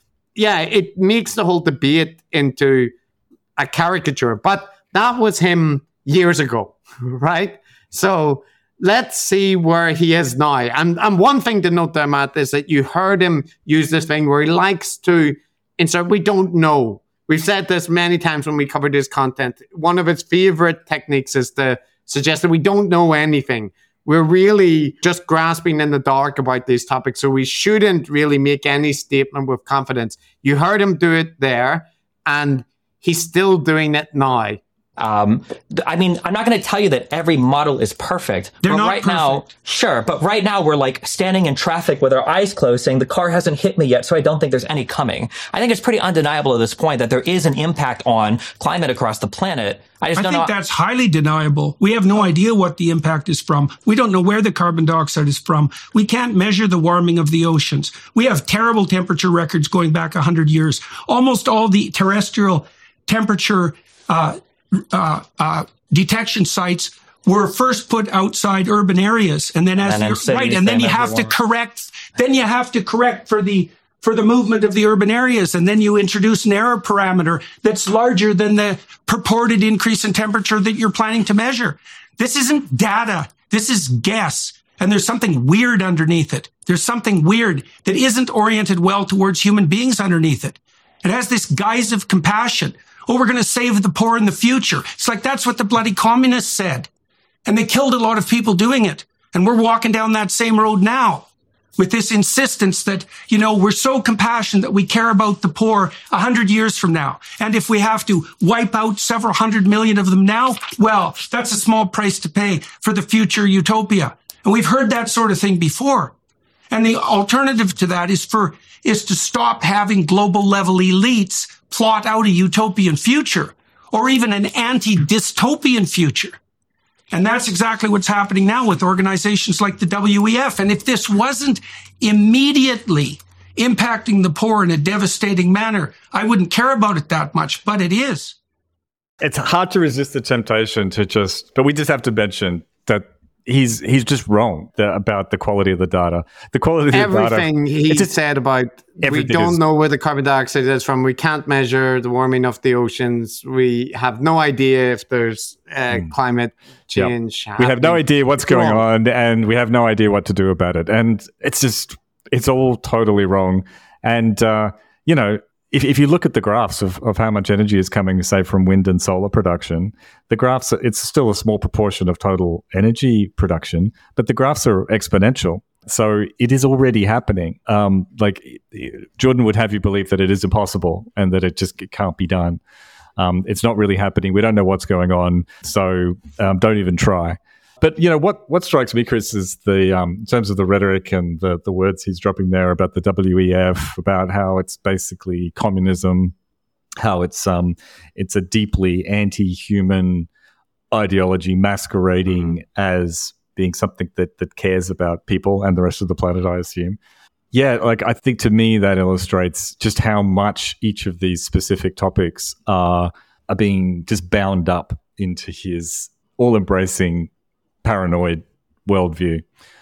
it makes the whole debate into a caricature. But that was him years ago, right? So let's see where he is now. And one thing to note there, Matt, is that you heard him use this thing where he likes to insert, we don't know. We've said this many times when we covered his content. One of his favorite techniques is to suggest that we don't know anything. We're really just grasping in the dark about these topics, so we shouldn't really make any statement with confidence. You heard him do it there, and he's still doing it now. I'm not going to tell you that every model is perfect. They're but not right perfect. now, sure. But right now we're like standing in traffic with our eyes closed saying the car hasn't hit me yet, so I don't think there's any coming. I think it's pretty undeniable at this point that there is an impact on climate across the planet. I think that's highly deniable. We have no idea what the impact is from. We don't know where the carbon dioxide is from. We can't measure the warming of the oceans. We have terrible temperature records going back 100 years. Almost all the terrestrial temperature detection sites were first put outside urban areas, and then then you have to correct. Then you have to correct for the movement of the urban areas, and then you introduce an error parameter that's larger than the purported increase in temperature that you're planning to measure. This isn't data. This is guess. And there's something weird underneath it. There's something weird that isn't oriented well towards human beings underneath it. It has this guise of compassion. Oh, we're going to save the poor in the future. It's like that's what the bloody communists said. And they killed a lot of people doing it. And we're walking down that same road now with this insistence that, we're so compassionate that we care about the poor 100 years from now. And if we have to wipe out several 100 million of them now, well, that's a small price to pay for the future utopia. And we've heard that sort of thing before. And the alternative to that is to stop having global level elites plot out a utopian future or even an anti-dystopian future. And that's exactly what's happening now with organizations like the WEF. And if this wasn't immediately impacting the poor in a devastating manner, I wouldn't care about it that much, but it is. It's hard to resist the temptation but we just have to mention that he's just wrong about the quality of the data. The quality of the data. Everything he said about we don't know where the carbon dioxide is from. We can't measure the warming of the oceans. We have no idea if there's climate change. Yep. We have no idea what's going on, and we have no idea what to do about it. And it's all totally wrong. And, if you look at the graphs of how much energy is coming, say, from wind and solar production, the graphs, it's still a small proportion of total energy production, but the graphs are exponential. So it is already happening. Jordan would have you believe that it is impossible and that it can't be done. It's not really happening. We don't know what's going on. So don't even try. But what strikes me, Chris, is the in terms of the rhetoric and the words he's dropping there about the WEF, about how it's basically communism, how it's a deeply anti-human ideology masquerading as being something that cares about people and the rest of the planet, I assume. Yeah, I think to me that illustrates just how much each of these specific topics are being just bound up into his all-embracing paranoid worldview.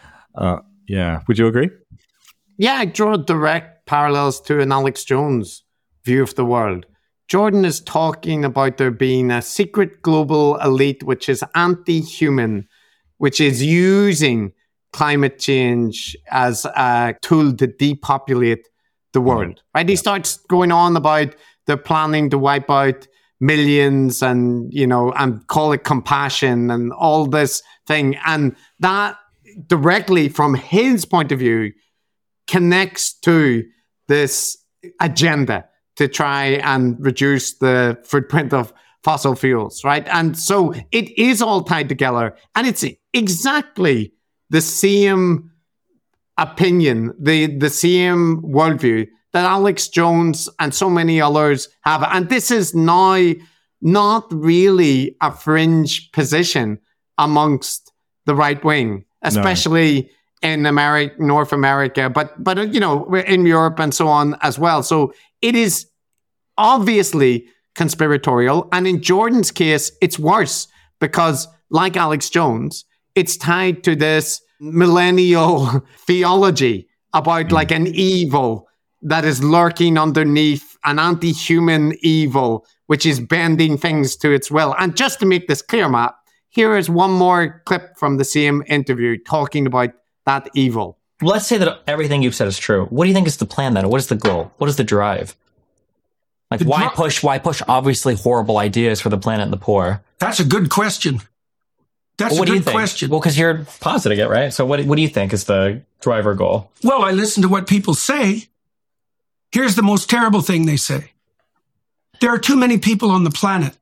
Would you agree? Yeah, I draw direct parallels to an Alex Jones view of the world. Jordan is talking about there being a secret global elite which is anti-human, which is using climate change as a tool to depopulate the world, right? He starts going on about they're planning to wipe out millions and call it compassion and all this thing. And that directly from his point of view connects to this agenda to try and reduce the footprint of fossil fuels, right? And so it is all tied together. And it's exactly the same opinion, the same worldview that Alex Jones and so many others have. And this is now not really a fringe position amongst the right wing, especially in North America, but in Europe and so on as well. So it is obviously conspiratorial. And in Jordan's case, it's worse because, like Alex Jones, it's tied to this millennial theology about like an evil that is lurking underneath, an anti-human evil, which is bending things to its will. And just to make this clear, Matt, here is one more clip from the same interview talking about that evil. Let's say that everything you've said is true. What do you think is the plan then? What is the goal? What is the drive? Like, why push obviously horrible ideas for the planet and the poor? That's a good question. That's a good question. Well, because you're positing it, right? So what do you think is the driver goal? Well, I listen to what people say. Here's the most terrible thing they say. There are too many people on the planet.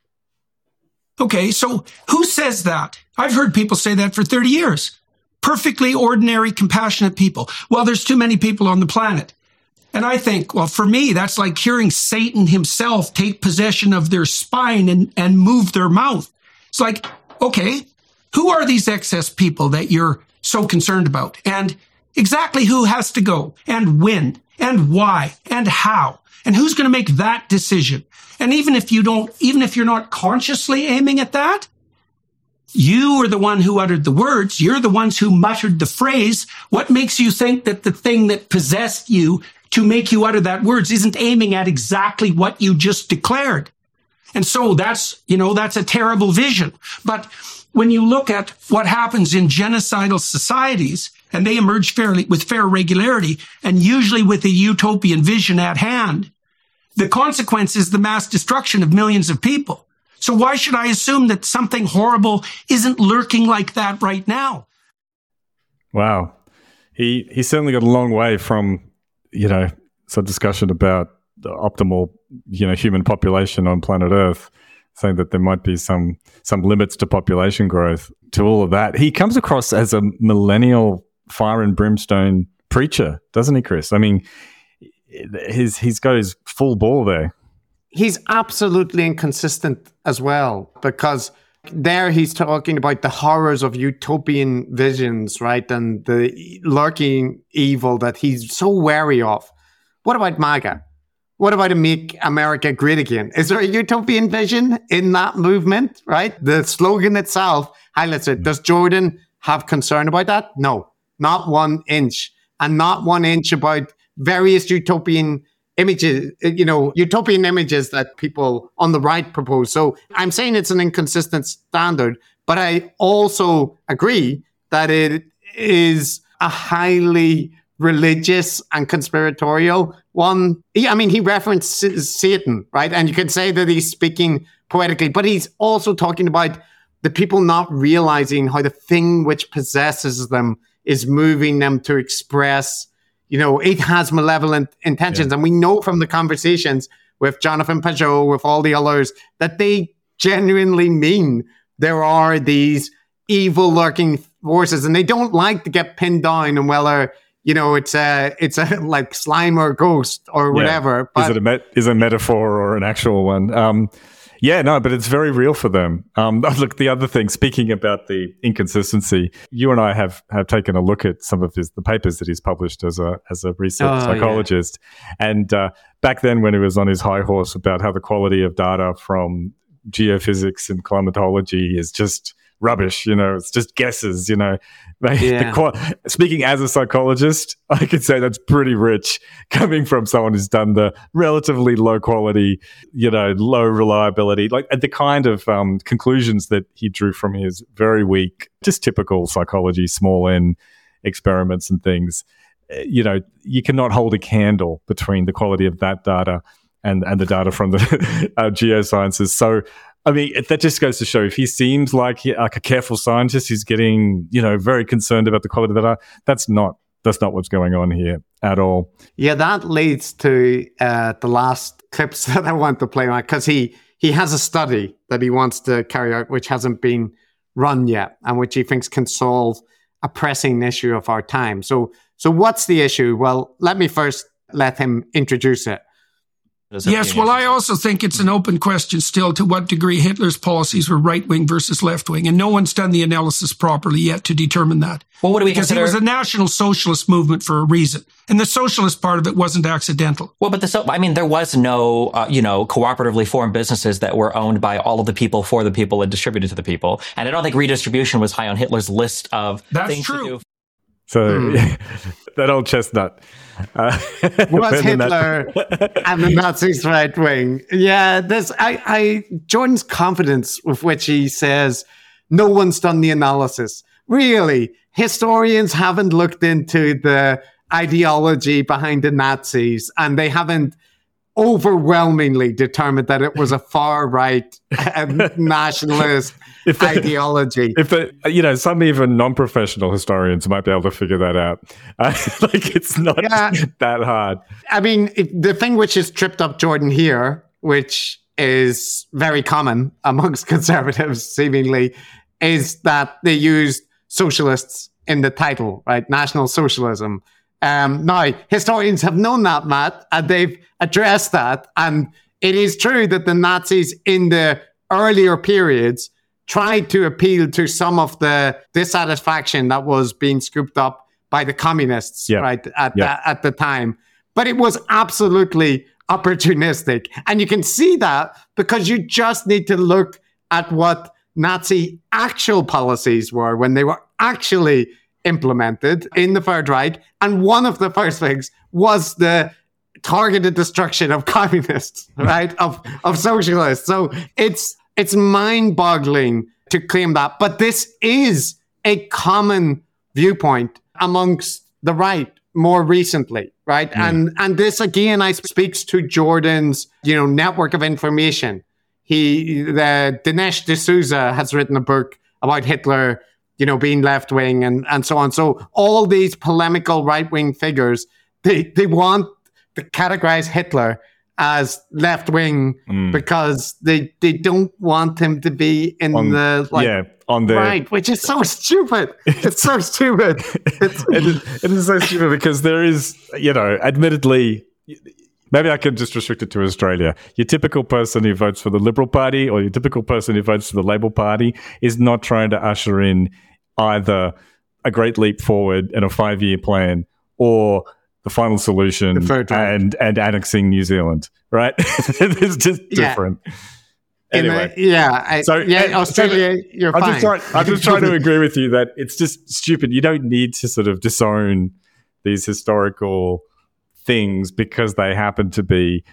Okay, so who says that? I've heard people say that for 30 years. Perfectly ordinary, compassionate people. Well, there's too many people on the planet. And I think, well, for me, that's like hearing Satan himself take possession of their spine and move their mouth. It's like, okay, who are these excess people that you're so concerned about? And exactly who has to go? And when? And why? And how? And who's going to make that decision? And even if you're not consciously aiming at that, you are the one who uttered the words. You're the ones who muttered the phrase. What makes you think that the thing that possessed you to make you utter that words isn't aiming at exactly what you just declared? And so that's a terrible vision. But when you look at what happens in genocidal societies, and they emerge with fair regularity, and usually with a utopian vision at hand, the consequence is the mass destruction of millions of people. So why should I assume that something horrible isn't lurking like that right now? Wow. He certainly got a long way from, some discussion about the optimal, human population on planet Earth, saying that there might be some limits to population growth, to all of that. He comes across as a millennial fire and brimstone preacher, doesn't he, Chris? I mean, he's got his full ball there. He's absolutely inconsistent as well, because there he's talking about the horrors of utopian visions, right? And the lurking evil that he's so wary of. What about MAGA? What about to make America great again? Is there a utopian vision in that movement, right? The slogan itself highlights it. Does Jordan have concern about that? No, not 1 inch. And not 1 inch about various utopian images, utopian images that people on the right propose. So I'm saying it's an inconsistent standard, but I also agree that it is a highly religious and conspiratorial one. He references Satan, right? And you can say that he's speaking poetically, but he's also talking about the people not realizing how the thing which possesses them is moving them to express, it has malevolent intentions. Yeah. And we know from the conversations with Jonathan Pageau, with all the others, that they genuinely mean there are these evil lurking forces, and they don't like to get pinned down on whether, you know, it's a like slime or ghost or whatever. But is it a metaphor or an actual one? Yeah, no, but it's very real for them. Look, the other thing, speaking about the inconsistency, you and I have taken a look at some of the papers that he's published as a research psychologist. Yeah. And back then when he was on his high horse about how the quality of data from geophysics and climatology is just rubbish, you know, it's just guesses, you know. Speaking as a psychologist, I could say that's pretty rich coming from someone who's done the relatively low quality, you know, low reliability, like the kind of conclusions that he drew from his very weak, just typical psychology, small n experiments and things. You know, you cannot hold a candle between the quality of that data and the data from the geosciences. So, I mean, that just goes to show if he seems like a careful scientist, he's getting, you know, very concerned about the quality of the data. That's not what's going on here at all. Yeah, that leads to the last clips that I want to play on, because he has a study that he wants to carry out, which hasn't been run yet, and which he thinks can solve a pressing issue of our time. So what's the issue? Well, let me first let him introduce it. Yes, well, I also think it's an open question still to what degree Hitler's policies were right-wing versus left-wing, and no one's done the analysis properly yet to determine that. Well, what do we because consider? It was a national socialist movement for a reason, and the socialist part of it wasn't accidental. Well, but there was no, cooperatively formed businesses that were owned by all of the people for the people and distributed to the people, and I don't think redistribution was high on Hitler's list of things to do. So that old chestnut. Was Hitler and the Nazis right wing? Yeah, Jordan's confidence with which he says no one's done the analysis. Really, historians haven't looked into the ideology behind the Nazis, and they haven't overwhelmingly determined that it was a far right nationalist ideology. Some even non-professional historians might be able to figure that out. It's not that hard. I mean, the thing which has tripped up Jordan here, which is very common amongst conservatives, seemingly, is that they used socialists in the title, right? National socialism. Now, historians have known that, Matt, and they've addressed that. And it is true that the Nazis in the earlier periods tried to appeal to some of the dissatisfaction that was being scooped up by the communists, right, at the time. But it was absolutely opportunistic. And you can see that because you just need to look at what Nazi actual policies were when they were actually implemented in the Third Reich. And one of the first things was the targeted destruction of communists, right, of socialists. So it's mind-boggling to claim that. But this is a common viewpoint amongst the right more recently, right? And this, again, I speaks to Jordan's, network of information. Dinesh D'Souza has written a book about Hitler, being left-wing and so on. So all these polemical right-wing figures, they want to categorize Hitler as left-wing because they don't want him to be on the right, which is so stupid. It's so stupid. It is so stupid because there is, admittedly, maybe I can just restrict it to Australia. Your typical person who votes for the Liberal Party or your typical person who votes for the Labor Party is not trying to usher in either a great leap forward and a 5-year plan or the final solution and annexing New Zealand, right? It's just different. Anyway. Australia, you're fine. I'm just trying to agree with you that it's just stupid. You don't need to sort of disown these historical things because they happen to be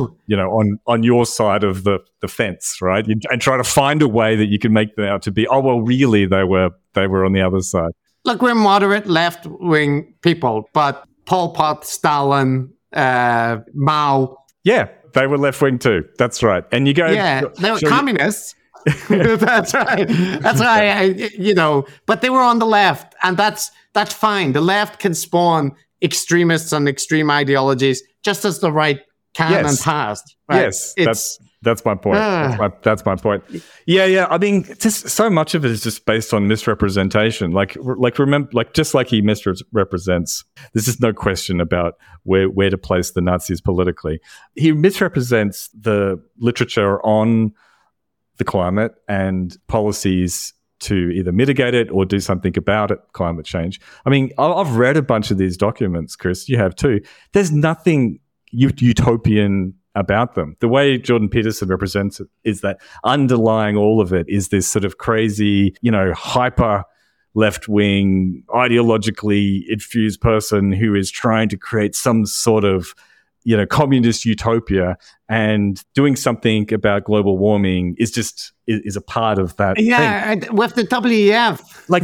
on your side of the fence, right? And try to find a way that you can make them out to be, really they were on the other side. Look, we're moderate left-wing people, but Pol Pot, Stalin, Mao. Yeah, they were left-wing too. That's right. And you go... Yeah, they were communists. That's right. That's right. But they were on the left, and that's fine. The left can spawn extremists and extreme ideologies, just as the right can and has. Right? Yes, That's my point. That's my point. Yeah. I mean, just so much of it is just based on misrepresentation. Remember, just like he misrepresents. There's just no question about where to place the Nazis politically. He misrepresents the literature on the climate and policies to either mitigate it or do something about it, climate change. I mean, I've read a bunch of these documents, Chris. You have too. There's nothing utopian about them. The way Jordan Peterson represents it is that underlying all of it is this sort of crazy, hyper left-wing, ideologically infused person who is trying to create some sort of, communist utopia, and doing something about global warming is a part of that. Yeah, thing. With the WEF.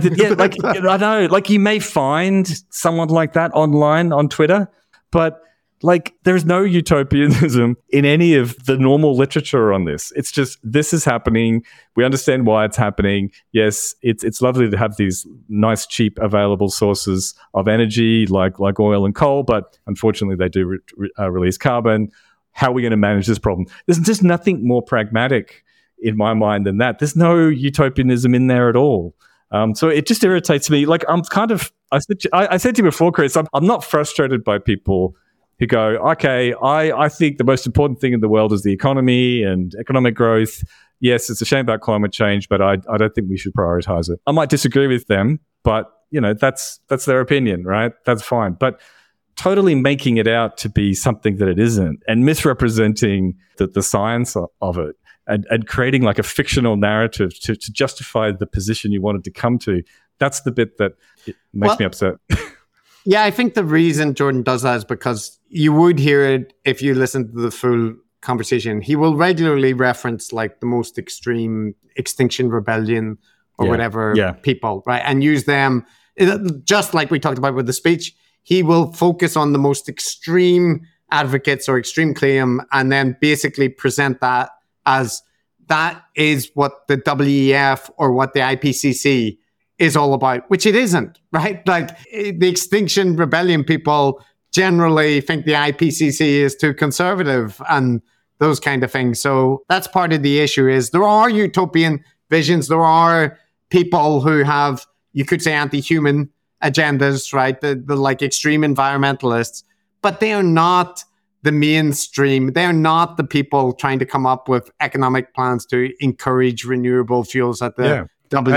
I know, you may find someone like that online on Twitter, but there's no utopianism in any of the normal literature on this. It's just, this is happening. We understand why it's happening. Yes, it's lovely to have these nice, cheap, available sources of energy like oil and coal, but unfortunately they do release carbon. How are we going to manage this problem? There's just nothing more pragmatic in my mind than that. There's no utopianism in there at all. So it just irritates me. I said to you before, Chris, I'm not frustrated by people who go, okay, I think the most important thing in the world is the economy and economic growth. Yes, it's a shame about climate change, but I don't think we should prioritize it. I might disagree with them, but that's their opinion, right? That's fine. But totally making it out to be something that it isn't and misrepresenting the science of it and creating a fictional narrative to justify the position you wanted to come to, that's the bit that makes me upset. Yeah, I think the reason Jordan does that is because you would hear it if you listen to the full conversation. He will regularly reference the most extreme Extinction Rebellion or whatever people, right? And use them, just like we talked about with the speech. He will focus on the most extreme advocates or extreme claim and then basically present that as that is what the WEF or what the IPCC is all about, which it isn't, right? The Extinction Rebellion people generally think the IPCC is too conservative and those kind of things. So that's part of the issue is there are utopian visions. There are people who have, you could say, anti-human agendas, right? The extreme environmentalists, but they are not the mainstream. They are not the people trying to come up with economic plans to encourage renewable fuels at the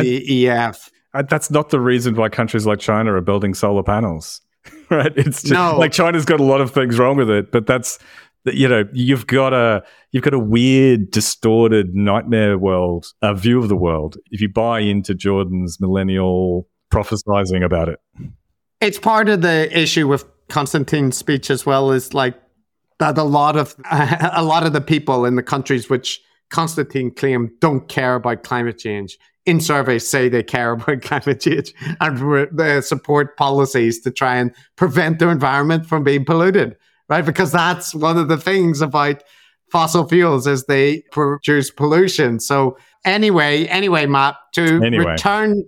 WEF. That's not the reason why countries like China are building solar panels, right? It's just, China's got a lot of things wrong with it, but that's, you've got a weird, distorted nightmare world, a view of the world, if you buy into Jordan's millennial prophesizing about it. It's part of the issue with Konstantin's speech as well, is that a lot of the people in the countries which Konstantin claimed don't care about climate change in surveys say they care about climate change and they support policies to try and prevent their environment from being polluted, right? Because that's one of the things about fossil fuels is they produce pollution. So anyway, Matt, return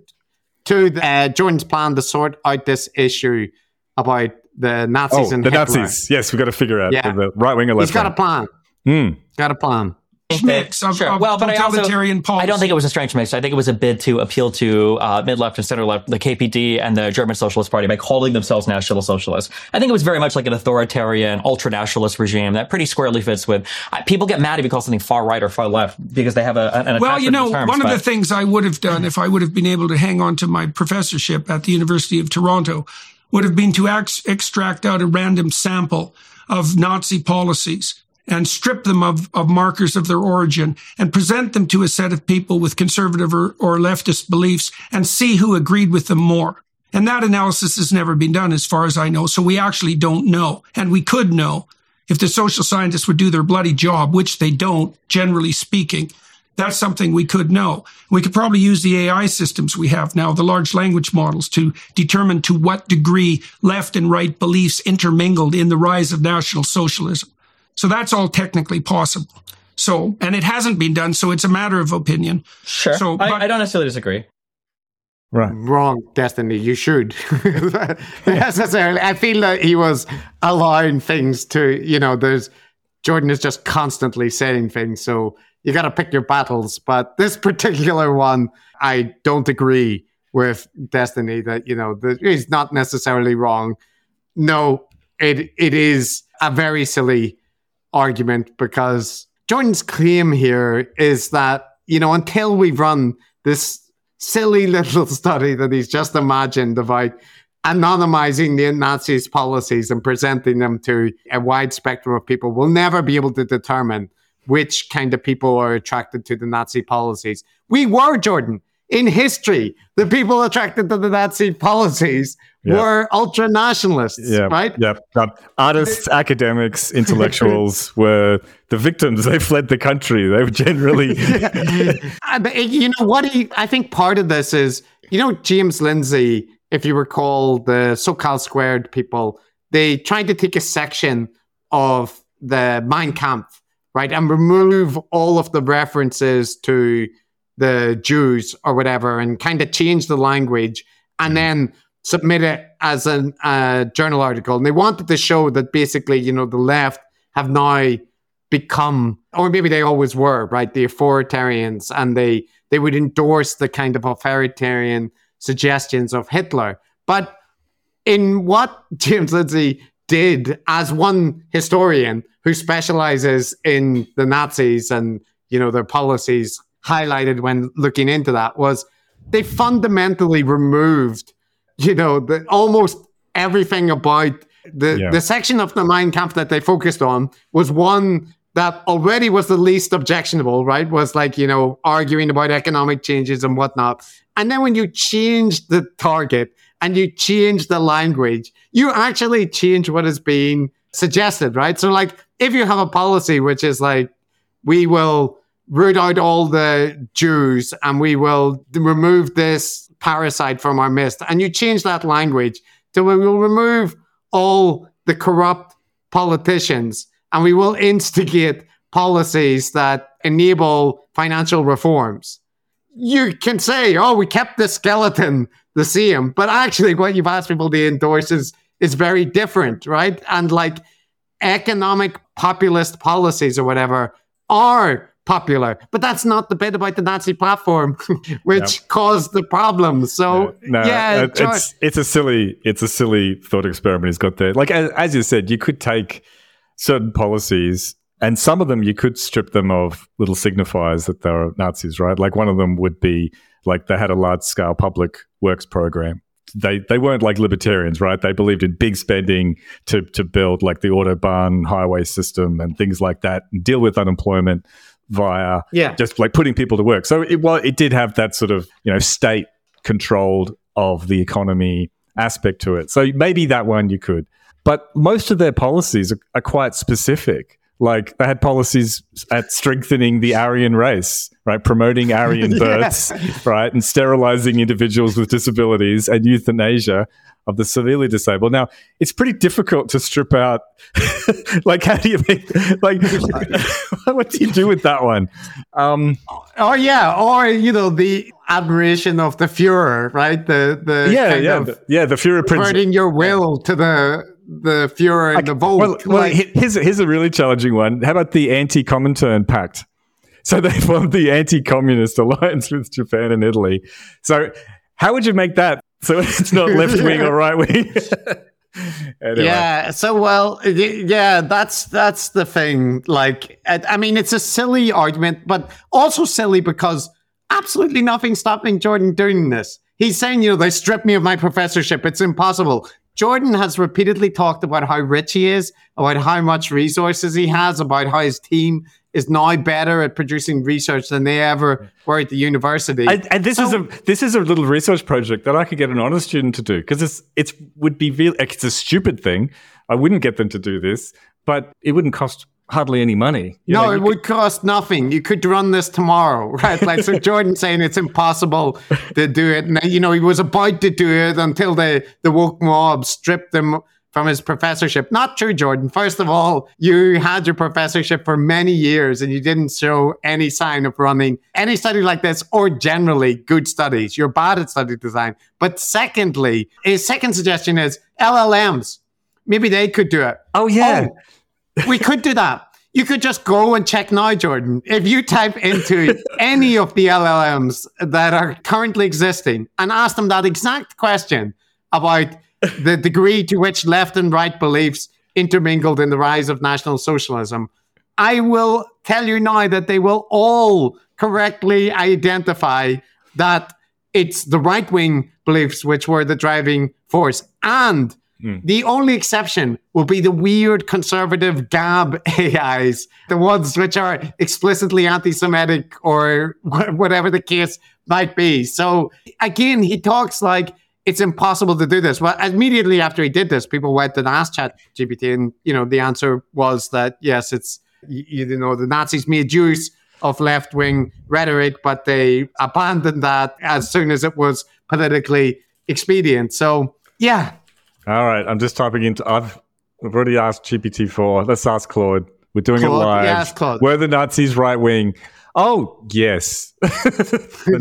to Jordan's plan to sort out this issue about the Nazis and the Hitler. Nazis. Yes, we've got to figure out the right wing or left wing. He's got a plan. He's got a plan. Mix of totalitarian policy. I don't think it was a strange mix. I think it was a bid to appeal to mid-left and center-left, the KPD and the German Socialist Party by calling themselves National Socialists. I think it was very much like an authoritarian, ultra-nationalist regime that pretty squarely fits with... people get mad if you call something far right or far left because they have an attachment to terms, one of the things I would have done if I would have been able to hang on to my professorship at the University of Toronto would have been to extract out a random sample of Nazi policies and strip them of markers of their origin and present them to a set of people with conservative or leftist beliefs and see who agreed with them more. And that analysis has never been done as far as I know. So we actually don't know. And we could know if the social scientists would do their bloody job, which they don't, generally speaking. That's something we could know. We could probably use the AI systems we have now, the large language models, to determine to what degree left and right beliefs intermingled in the rise of National Socialism. So that's all technically possible. So, and it hasn't been done, so it's a matter of opinion. Sure. So, I don't necessarily disagree. Right. Wrong, Destiny. You should. Necessarily. I feel that he was allowing things to, there's Jordan is just constantly saying things, so you got to pick your battles. But this particular one, I don't agree with Destiny that, he's not necessarily wrong. No, it is a very silly argument, because Jordan's claim here is that, until we've run this silly little study that he's just imagined about anonymizing the Nazis' policies and presenting them to a wide spectrum of people, we'll never be able to determine which kind of people are attracted to the Nazi policies. We were, Jordan. In history, the people attracted to the Nazi policies were ultra-nationalists, right? Yeah. Artists, academics, intellectuals were the victims. They fled the country. They were generally... I think part of this is, James Lindsay, if you recall, the SoCal Squared people, they tried to take a section of the Mein Kampf, right, and remove all of the references to the Jews or whatever, and kind of change the language, and then submit it as a journal article. And they wanted to show that basically, the left have now become, or maybe they always were, right, the authoritarians, and they would endorse the kind of authoritarian suggestions of Hitler. But in what James Lindsay did as one historian who specializes in the Nazis and, their policies highlighted when looking into that, was they fundamentally removed, almost everything about the section of the Mein Kampf that they focused on was one that already was the least objectionable, right? Was like, arguing about economic changes and whatnot. And then when you change the target and you change the language, you actually change what is being suggested, right? So like, if you have a policy which is like, we will root out all the Jews and we will remove this parasite from our midst, and you change that language to we will remove all the corrupt politicians and we will instigate policies that enable financial reforms. You can say, we kept the skeleton the same, but actually what you've asked people to endorse is very different, right? And like economic populist policies or whatever are popular, but that's not the bit about the Nazi platform, which caused the problem. So it's a silly thought experiment he's got there. Like as you said, you could take certain policies, and some of them you could strip them of little signifiers that they're Nazis, right? Like one of them would be like they had a large scale public works program. They weren't like libertarians, right? They believed in big spending to build like the Autobahn highway system and things like that, and deal with unemployment via just like putting people to work. So it did have that sort of, state controlled of the economy aspect to it. So maybe that one you could. But most of their policies are quite specific. Like they had policies at strengthening the Aryan race, right? Promoting Aryan births, right? And sterilizing individuals with disabilities and euthanasia of the severely disabled. Now, it's pretty difficult to strip out, like, how do you make, like, what do you do with that one? Or, the admiration of the Führer, right? The Führer principle. Converting your will to the Führer and the vote. Well, here's a really challenging one. How about the Anti-Comintern Pact? So they formed the anti-communist alliance with Japan and Italy. So how would you make that so it's not left-wing or right-wing? Anyway. Yeah, so that's the thing. Like, I mean, it's a silly argument, but also silly because absolutely nothing's stopping Jordan doing this. He's saying, they stripped me of my professorship. It's impossible. Jordan has repeatedly talked about how rich he is, about how much resources he has, about how his team is now better at producing research than they ever were at the university. And this is a little research project that I could get an honor student to do, because it's a stupid thing. I wouldn't get them to do this, but it wouldn't cost hardly any money. It would cost nothing. You could run this tomorrow, right? Like, so Jordan saying it's impossible to do it. And, he was about to do it until the woke mob stripped him from his professorship. Not true, Jordan. First of all, you had your professorship for many years and you didn't show any sign of running any study like this, or generally good studies. You're bad at study design. But secondly, his second suggestion is LLMs. Maybe they could do it. Oh, yeah. We could do that. You could just go and check now, Jordan. If you type into any of the LLMs that are currently existing and ask them that exact question about the degree to which left and right beliefs intermingled in the rise of National Socialism, I will tell you now that they will all correctly identify that it's the right-wing beliefs which were the driving force. And the only exception will be the weird conservative Gab AIs, the ones which are explicitly anti-Semitic or whatever the case might be. So again, he talks like it's impossible to do this. Well, immediately after he did this, people went and asked ChatGPT, and the answer was that yes, it's the Nazis made use of left-wing rhetoric, but they abandoned that as soon as it was politically expedient. So yeah. All right, I'm just typing into. I've already asked GPT-4. Let's ask Claude. We're doing Claude, it live. yes, Claude. Were the Nazis right wing? Oh, yes. the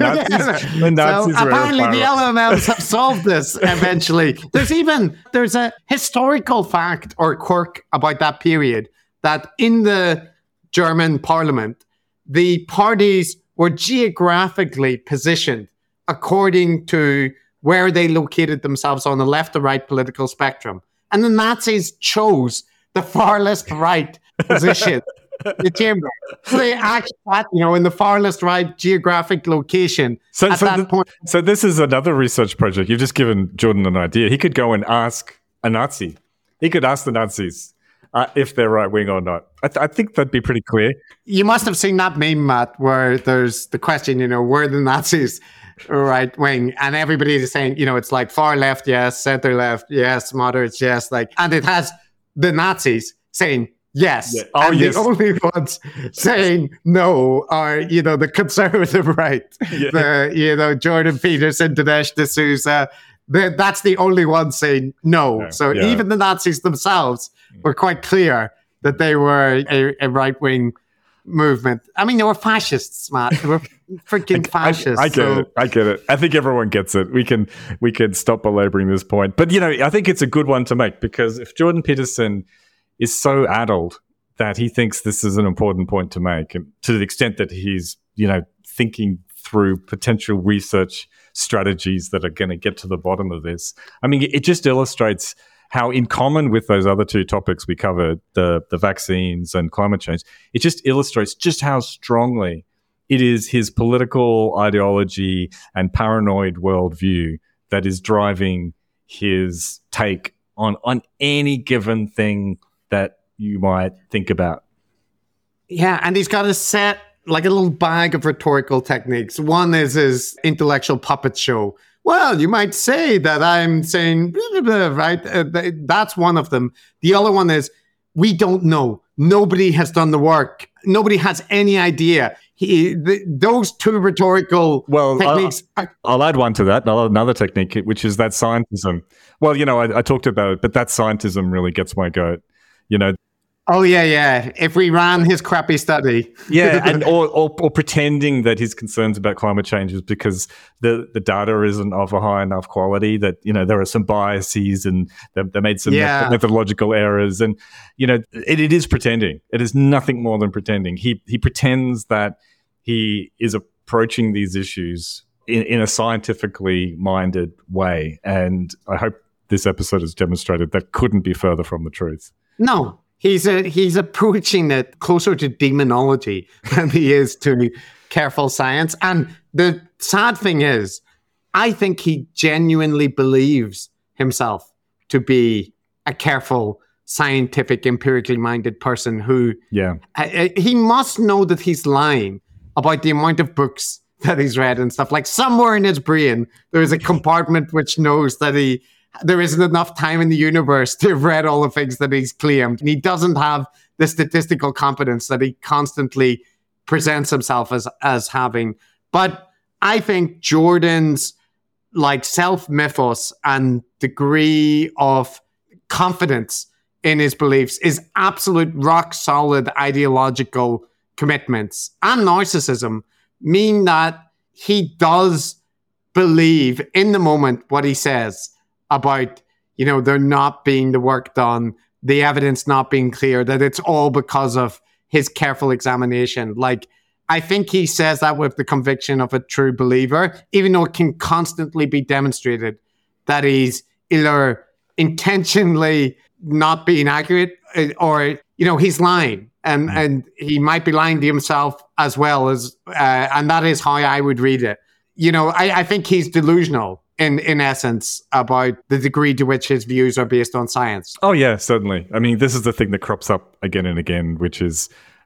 Nazis so were apparently the LMLs have solved this eventually. There's a historical fact or quirk about that period that in the German parliament, the parties were geographically positioned according to where they located themselves on the left or right political spectrum. And the Nazis chose the farthest right position in the chamber. So they actually, in the farthest right geographic location at that point. So this is another research project. You've just given Jordan an idea. He could go and ask a Nazi. He could ask the Nazis if they're right-wing or not. I think that'd be pretty clear. You must have seen that meme, Matt, where there's the question, were the Nazis right wing, and everybody is saying, it's like far left, yes, center left, yes, moderates, yes, and it has the Nazis saying yes, yeah. The only ones saying no are the conservative right, the Jordan Peterson, Dinesh D'Souza. That's the only one saying no. So even the Nazis themselves were quite clear that they were a right wing movement. I mean, they were fascists, Matt. They were freaking fascists. I get it. I think everyone gets it. We can stop belaboring this point. But, I think it's a good one to make, because if Jordan Peterson is so addled that he thinks this is an important point to make, and to the extent that he's, thinking through potential research strategies that are going to get to the bottom of this, I mean, it just illustrates how, in common with those other two topics we covered, the vaccines and climate change, it just illustrates just how strongly it is his political ideology and paranoid worldview that is driving his take on any given thing that you might think about. Yeah, and he's got a set, like a little bag of rhetorical techniques. One is his intellectual puppet show. Well, you might say that I'm saying blah, blah, blah, right? That's one of them. The other one is, we don't know. Nobody has done the work. Nobody has any idea. Those two rhetorical techniques. I'll add one to that. Another technique, which is that scientism. Well, I talked about it, but that scientism really gets my goat. Oh, yeah. If we ran his crappy study. Yeah, and or pretending that his concerns about climate change is because the data isn't of a high enough quality, that, there are some biases and they made some methodological errors. And, it is pretending. It is nothing more than pretending. He pretends that he is approaching these issues in a scientifically minded way. And I hope this episode has demonstrated that couldn't be further from the truth. No. He's approaching it closer to demonology than he is to careful science. And the sad thing is, I think he genuinely believes himself to be a careful, scientific, empirically minded person who... Yeah. He must know that he's lying about the amount of books that he's read and stuff. Like, somewhere in his brain, there is a compartment which knows that there isn't enough time in the universe to have read all the things that he's claimed. And he doesn't have the statistical competence that he constantly presents himself as having. But I think Jordan's self-mythos and degree of confidence in his beliefs is absolute rock solid ideological commitments and narcissism mean that he does believe in the moment what he says about, there not being the work done, the evidence not being clear, that it's all because of his careful examination. Like, I think he says that with the conviction of a true believer, even though it can constantly be demonstrated that he's either intentionally not being accurate or, he's lying. And he might be lying to himself as well as, and that is how I would read it. I think he's delusional in essence about the degree to which his views are based on science. Oh yeah, certainly. I mean, this is the thing that crops up again and again, which is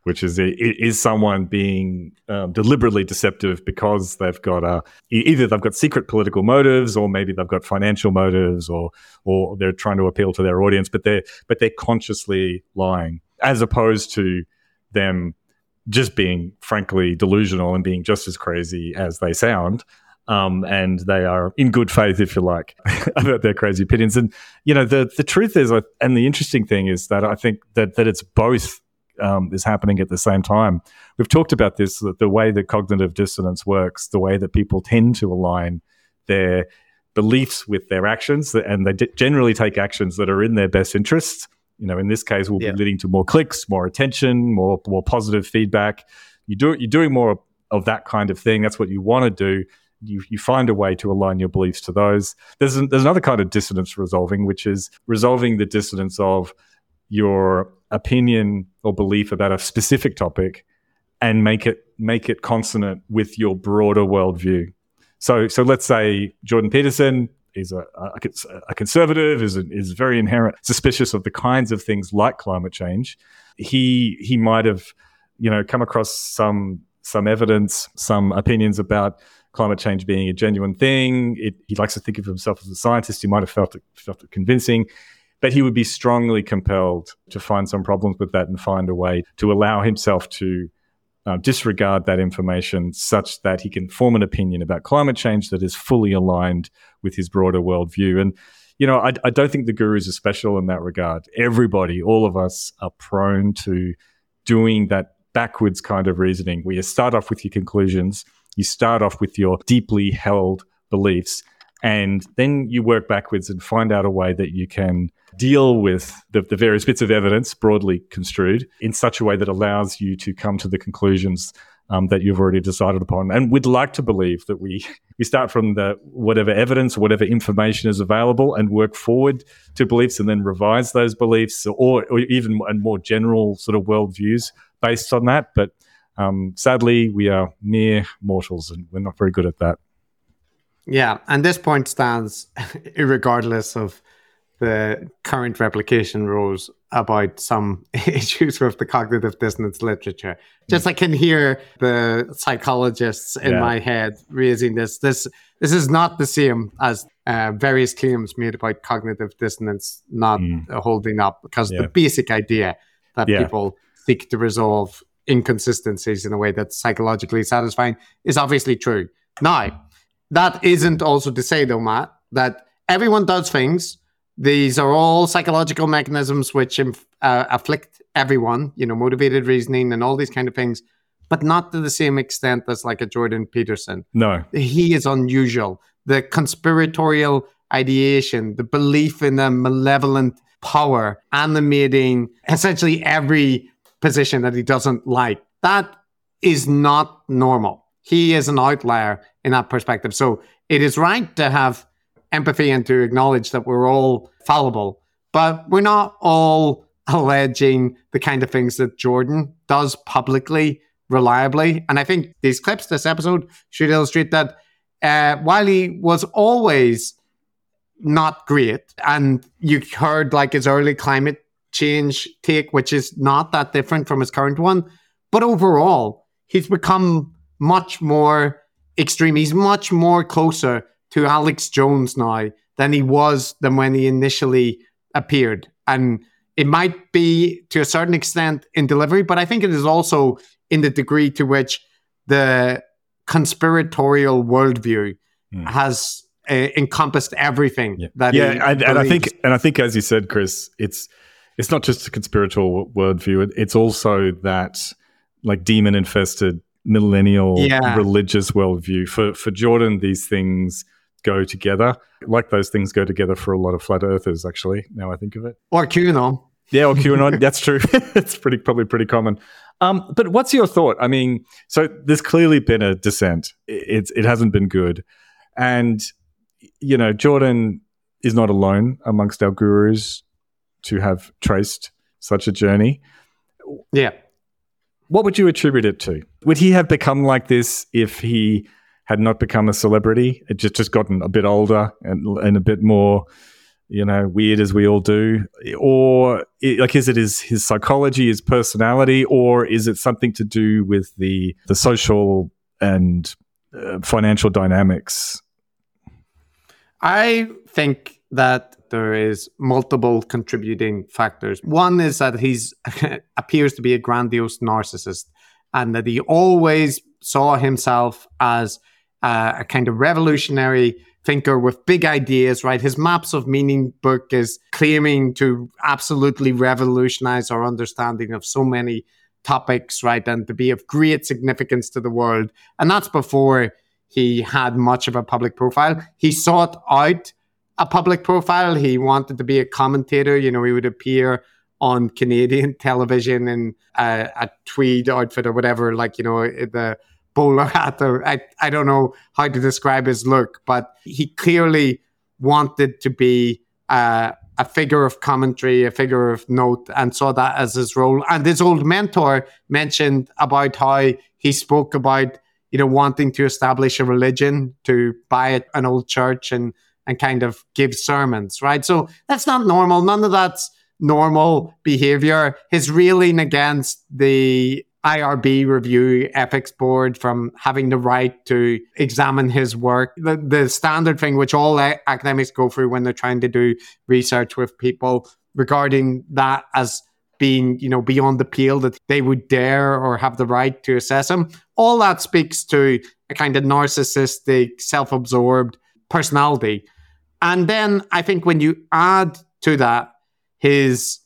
someone being deliberately deceptive because they've got either they've got secret political motives, or maybe they've got financial motives, or they're trying to appeal to their audience, but they're consciously lying, as opposed to them just being frankly delusional and being just as crazy as they sound. And they are in good faith, if you like, about their crazy opinions. And, the truth is, and the interesting thing is that I think that it's both is happening at the same time. We've talked about this, the way that cognitive dissonance works, the way that people tend to align their beliefs with their actions, and they generally take actions that are in their best interests. In this case, will be leading to more clicks, more attention, more positive feedback. You're doing more of that kind of thing. That's what you want to do. You find a way to align your beliefs to those. There's another kind of dissonance resolving, which is resolving the dissonance of your opinion or belief about a specific topic and make it consonant with your broader worldview. So let's say Jordan Peterson is a conservative, is very inherent suspicious of the kinds of things like climate change. He might have come across some evidence, some opinions about climate change being a genuine thing. He likes to think of himself as a scientist. He might have felt it convincing, but he would be strongly compelled to find some problems with that and find a way to allow himself to disregard that information such that he can form an opinion about climate change that is fully aligned with his broader worldview. And, I don't think the gurus are special in that regard. Everybody, all of us, are prone to doing that backwards kind of reasoning, where you start off with your conclusions, you start off with your deeply held beliefs, and then you work backwards and find out a way that you can deal with the various bits of evidence, broadly construed, in such a way that allows you to come to the conclusions that you've already decided upon. And we'd like to believe that we start from the whatever evidence, whatever information is available, and work forward to beliefs and then revise those beliefs, or even more general sort of worldviews based on that. But sadly, we are mere mortals and we're not very good at that. Yeah, and this point stands regardless of the current replication rules about some issues with the cognitive dissonance literature. Just I can hear the psychologists in my head raising this. This is not the same as various claims made about cognitive dissonance not holding up, because the basic idea that people seek to resolve inconsistencies in a way that's psychologically satisfying is obviously true. Now, that isn't also to say, though, Matt, that everyone does things. These are all psychological mechanisms which afflict everyone, motivated reasoning and all these kind of things, but not to the same extent as like a Jordan Peterson. No. He is unusual. The conspiratorial ideation, the belief in a malevolent power animating essentially every position that he doesn't like, that is not normal. He is an outlier in that perspective. So it is right to have empathy and to acknowledge that we're all fallible, but we're not all alleging the kind of things that Jordan does publicly, reliably. And I think these clips, this episode, should illustrate that while he was always not great, and you heard like his early climate change take, which is not that different from his current one, but overall, he's become much more extreme. He's much more closer to Alex Jones now than when he initially appeared. And it might be to a certain extent in delivery, but I think it is also in the degree to which the conspiratorial worldview has encompassed everything that I think as you said, Chris, it's not just a conspiratorial worldview, it's also that like demon infested millennial religious worldview. For Jordan, these things go together, like those things go together for a lot of flat earthers, actually, now I think of it. Or QAnon. Yeah, or QAnon. That's true. It's probably pretty common. But what's your thought? I mean, so there's clearly been a descent. It hasn't been good. And, Jordan is not alone amongst our gurus to have traced such a journey. Yeah. What would you attribute it to? Would he have become like this if he had not become a celebrity? It just gotten a bit older and a bit more, weird, as we all do? Or is it his psychology, his personality, or is it something to do with the social and financial dynamics? I think that there is multiple contributing factors. One is that he's appears to be a grandiose narcissist, and that he always saw himself as a kind of revolutionary thinker with big ideas, right? His Maps of Meaning book is claiming to absolutely revolutionize our understanding of so many topics, right? And to be of great significance to the world. And that's before he had much of a public profile. He sought out a public profile. He wanted to be a commentator. He would appear on Canadian television in a tweed outfit or whatever, the bowler hat, or I don't know how to describe his look, but he clearly wanted to be a figure of commentary, a figure of note, and saw that as his role. And his old mentor mentioned about how he spoke about, wanting to establish a religion, to buy an old church and kind of give sermons, right? So that's not normal. None of that's normal behavior. His railing against the IRB review ethics board from having the right to examine his work, the standard thing which all academics go through when they're trying to do research with people, regarding that as being, beyond the pale that they would dare or have the right to assess him. All that speaks to a kind of narcissistic, self-absorbed personality. And then I think when you add to that his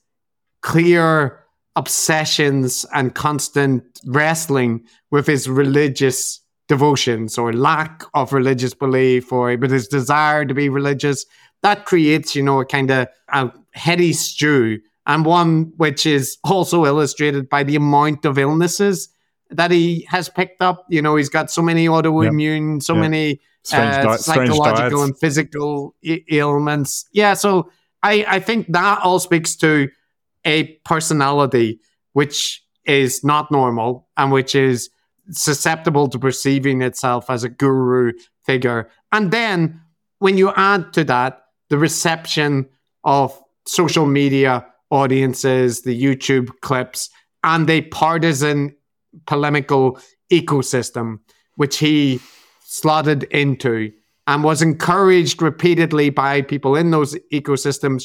clear obsessions and constant wrestling with his religious devotions or lack of religious belief, or with his desire to be religious, that creates, a kind of a heady stew, and one which is also illustrated by the amount of illnesses that he has picked up. He's got so many autoimmune, many psychological and physical ailments. Yeah, so I think that all speaks to a personality which is not normal and which is susceptible to perceiving itself as a guru figure. And then when you add to that the reception of social media audiences, the YouTube clips, and a partisan polemical ecosystem which he slotted into and was encouraged repeatedly by people in those ecosystems,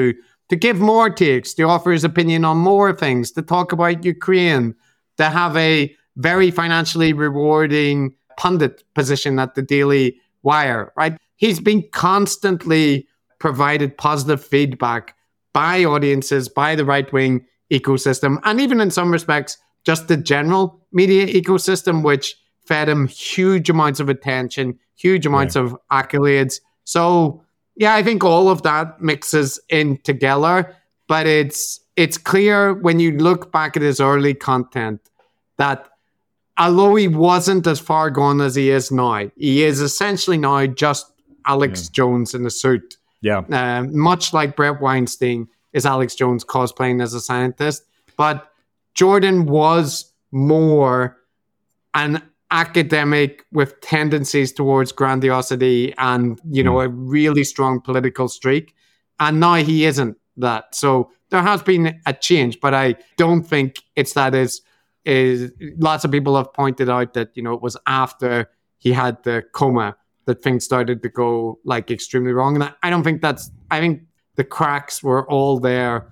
to give more takes, to offer his opinion on more things, to talk about Ukraine, to have a very financially rewarding pundit position at the Daily Wire, right? He's been constantly provided positive feedback by audiences, by the right-wing ecosystem, and even in some respects, just the general media ecosystem, which fed him huge amounts of attention, huge amounts of accolades. So, yeah, I think all of that mixes in together, but it's clear when you look back at his early content that although he wasn't as far gone as he is now, he is essentially now just Alex Jones in a suit. Yeah. Much like Bret Weinstein is Alex Jones cosplaying as a scientist. But Jordan was more an academic with tendencies towards grandiosity and, a really strong political streak. And now he isn't that. So there has been a change, but I don't think it's that is lots of people have pointed out that, it was after he had the coma that things started to go extremely wrong. And I don't think I think the cracks were all there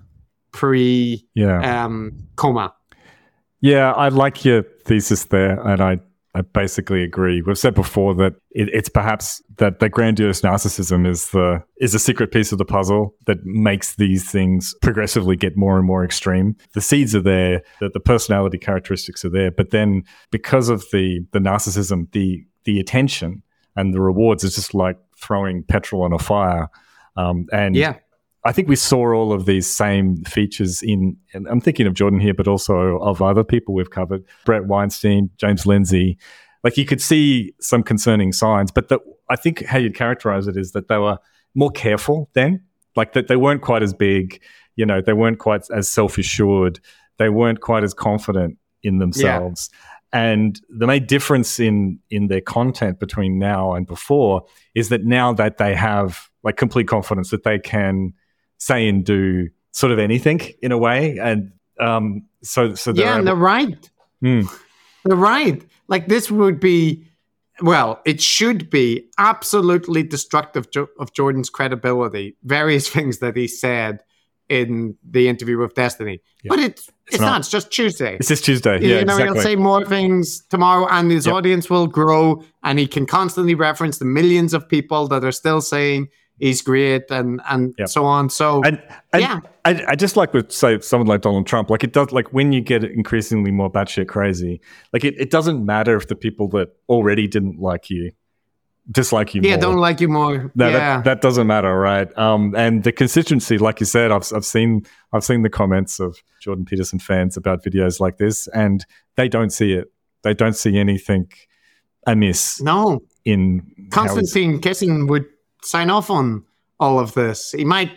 coma. Yeah, I like your thesis there, and I basically agree. We've said before that it's perhaps that the grandiose narcissism is a secret piece of the puzzle that makes these things progressively get more and more extreme. The seeds are there, the personality characteristics are there, but then because of the narcissism, the attention and the rewards is just like throwing petrol on a fire. I think we saw all of these same features and I'm thinking of Jordan here, but also of other people we've covered, Brett Weinstein, James Lindsay. Like you could see some concerning signs, but I think how you'd characterize it is that they were more careful then, like that they weren't quite as big, you know, they weren't quite as self-assured, they weren't quite as confident in themselves. Yeah. And the main difference in their content between now and before is that now that they have like complete confidence that they can say and do sort of anything in a way. And so they're right. They're right. Like this would be, well, it should be absolutely destructive of Jordan's credibility. Various things that he said in the interview with Destiny. Yeah. But it's not. It's just Tuesday. It's just Tuesday. Yeah, exactly. He'll say more things tomorrow and his audience will grow and he can constantly reference the millions of people that are still saying he's great and so on. So, I just like with, say, someone like Donald Trump, like it does, like when you get increasingly more batshit crazy, like it doesn't matter if the people that already didn't like you dislike you more. Yeah, don't like you more. That doesn't matter, right? And the consistency, like you said, I've seen the comments of Jordan Peterson fans about videos like this, and they don't see it. They don't see anything amiss. No. In Konstantin Kisin would sign off on all of this. He might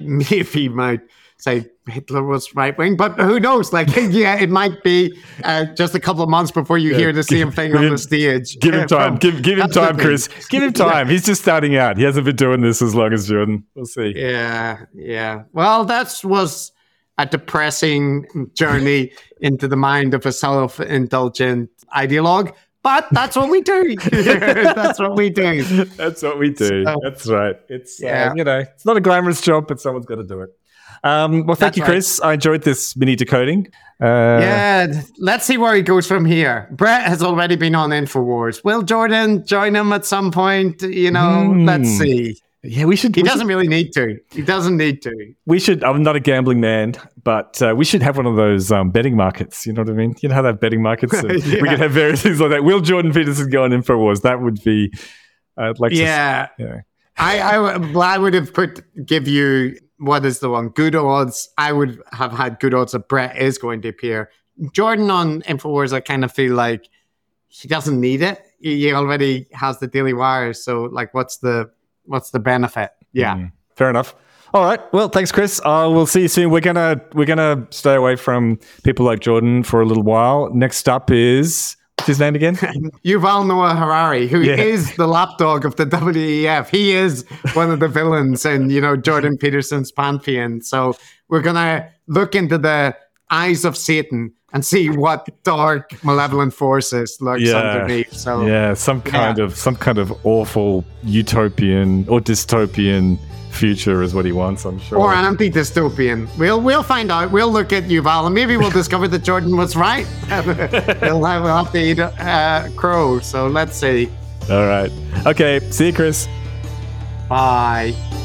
say Hitler was right wing, but who knows? Like, yeah, it might be just a couple of months before you hear the same thing on the stage. Give him time. Give him time, Chris. Give him time. He's just starting out. He hasn't been doing this as long as Jordan. We'll see. Yeah. Well, that was a depressing journey into the mind of a self-indulgent ideologue. But that's what we do. That's what we do. That's what we do. So, that's right. It's it's not a glamorous job, but someone's got to do it. Well, thank you, Chris. Right. I enjoyed this mini decoding. Let's see where he goes from here. Brett has already been on InfoWars. Will Jordan join him at some point? Let's see. Yeah, we should. He doesn't really need to. He doesn't need to. We should. I'm not a gambling man, but we should have one of those betting markets. You know what I mean? You know how they have betting markets? We could have various things like that. Will Jordan Peterson go on InfoWars? That would be. I'd like to. Yeah. I would have give you. What is the one? Good odds. I would have had good odds that Brett is going to appear. Jordan on InfoWars, I kind of feel like he doesn't need it. He already has the Daily Wire. So, like, what's the benefit? Yeah. Fair enough. All right. Well, thanks, Chris. We'll see you soon. We're gonna stay away from people like Jordan for a little while. Next up is... What's his name again? Yuval Noah Harari, who is the lapdog of the WEF. He is one of the villains in, Jordan Peterson's pantheon. So we're going to look into the eyes of Satan and see what dark, malevolent forces lurks underneath. So some kind of awful utopian or dystopian future is what he wants, I'm sure. Or an anti-dystopian. We'll find out. We'll look at Yuval and maybe we'll discover that Jordan was right. We'll have to eat crow. So let's see. All right. Okay. See you, Chris. Bye.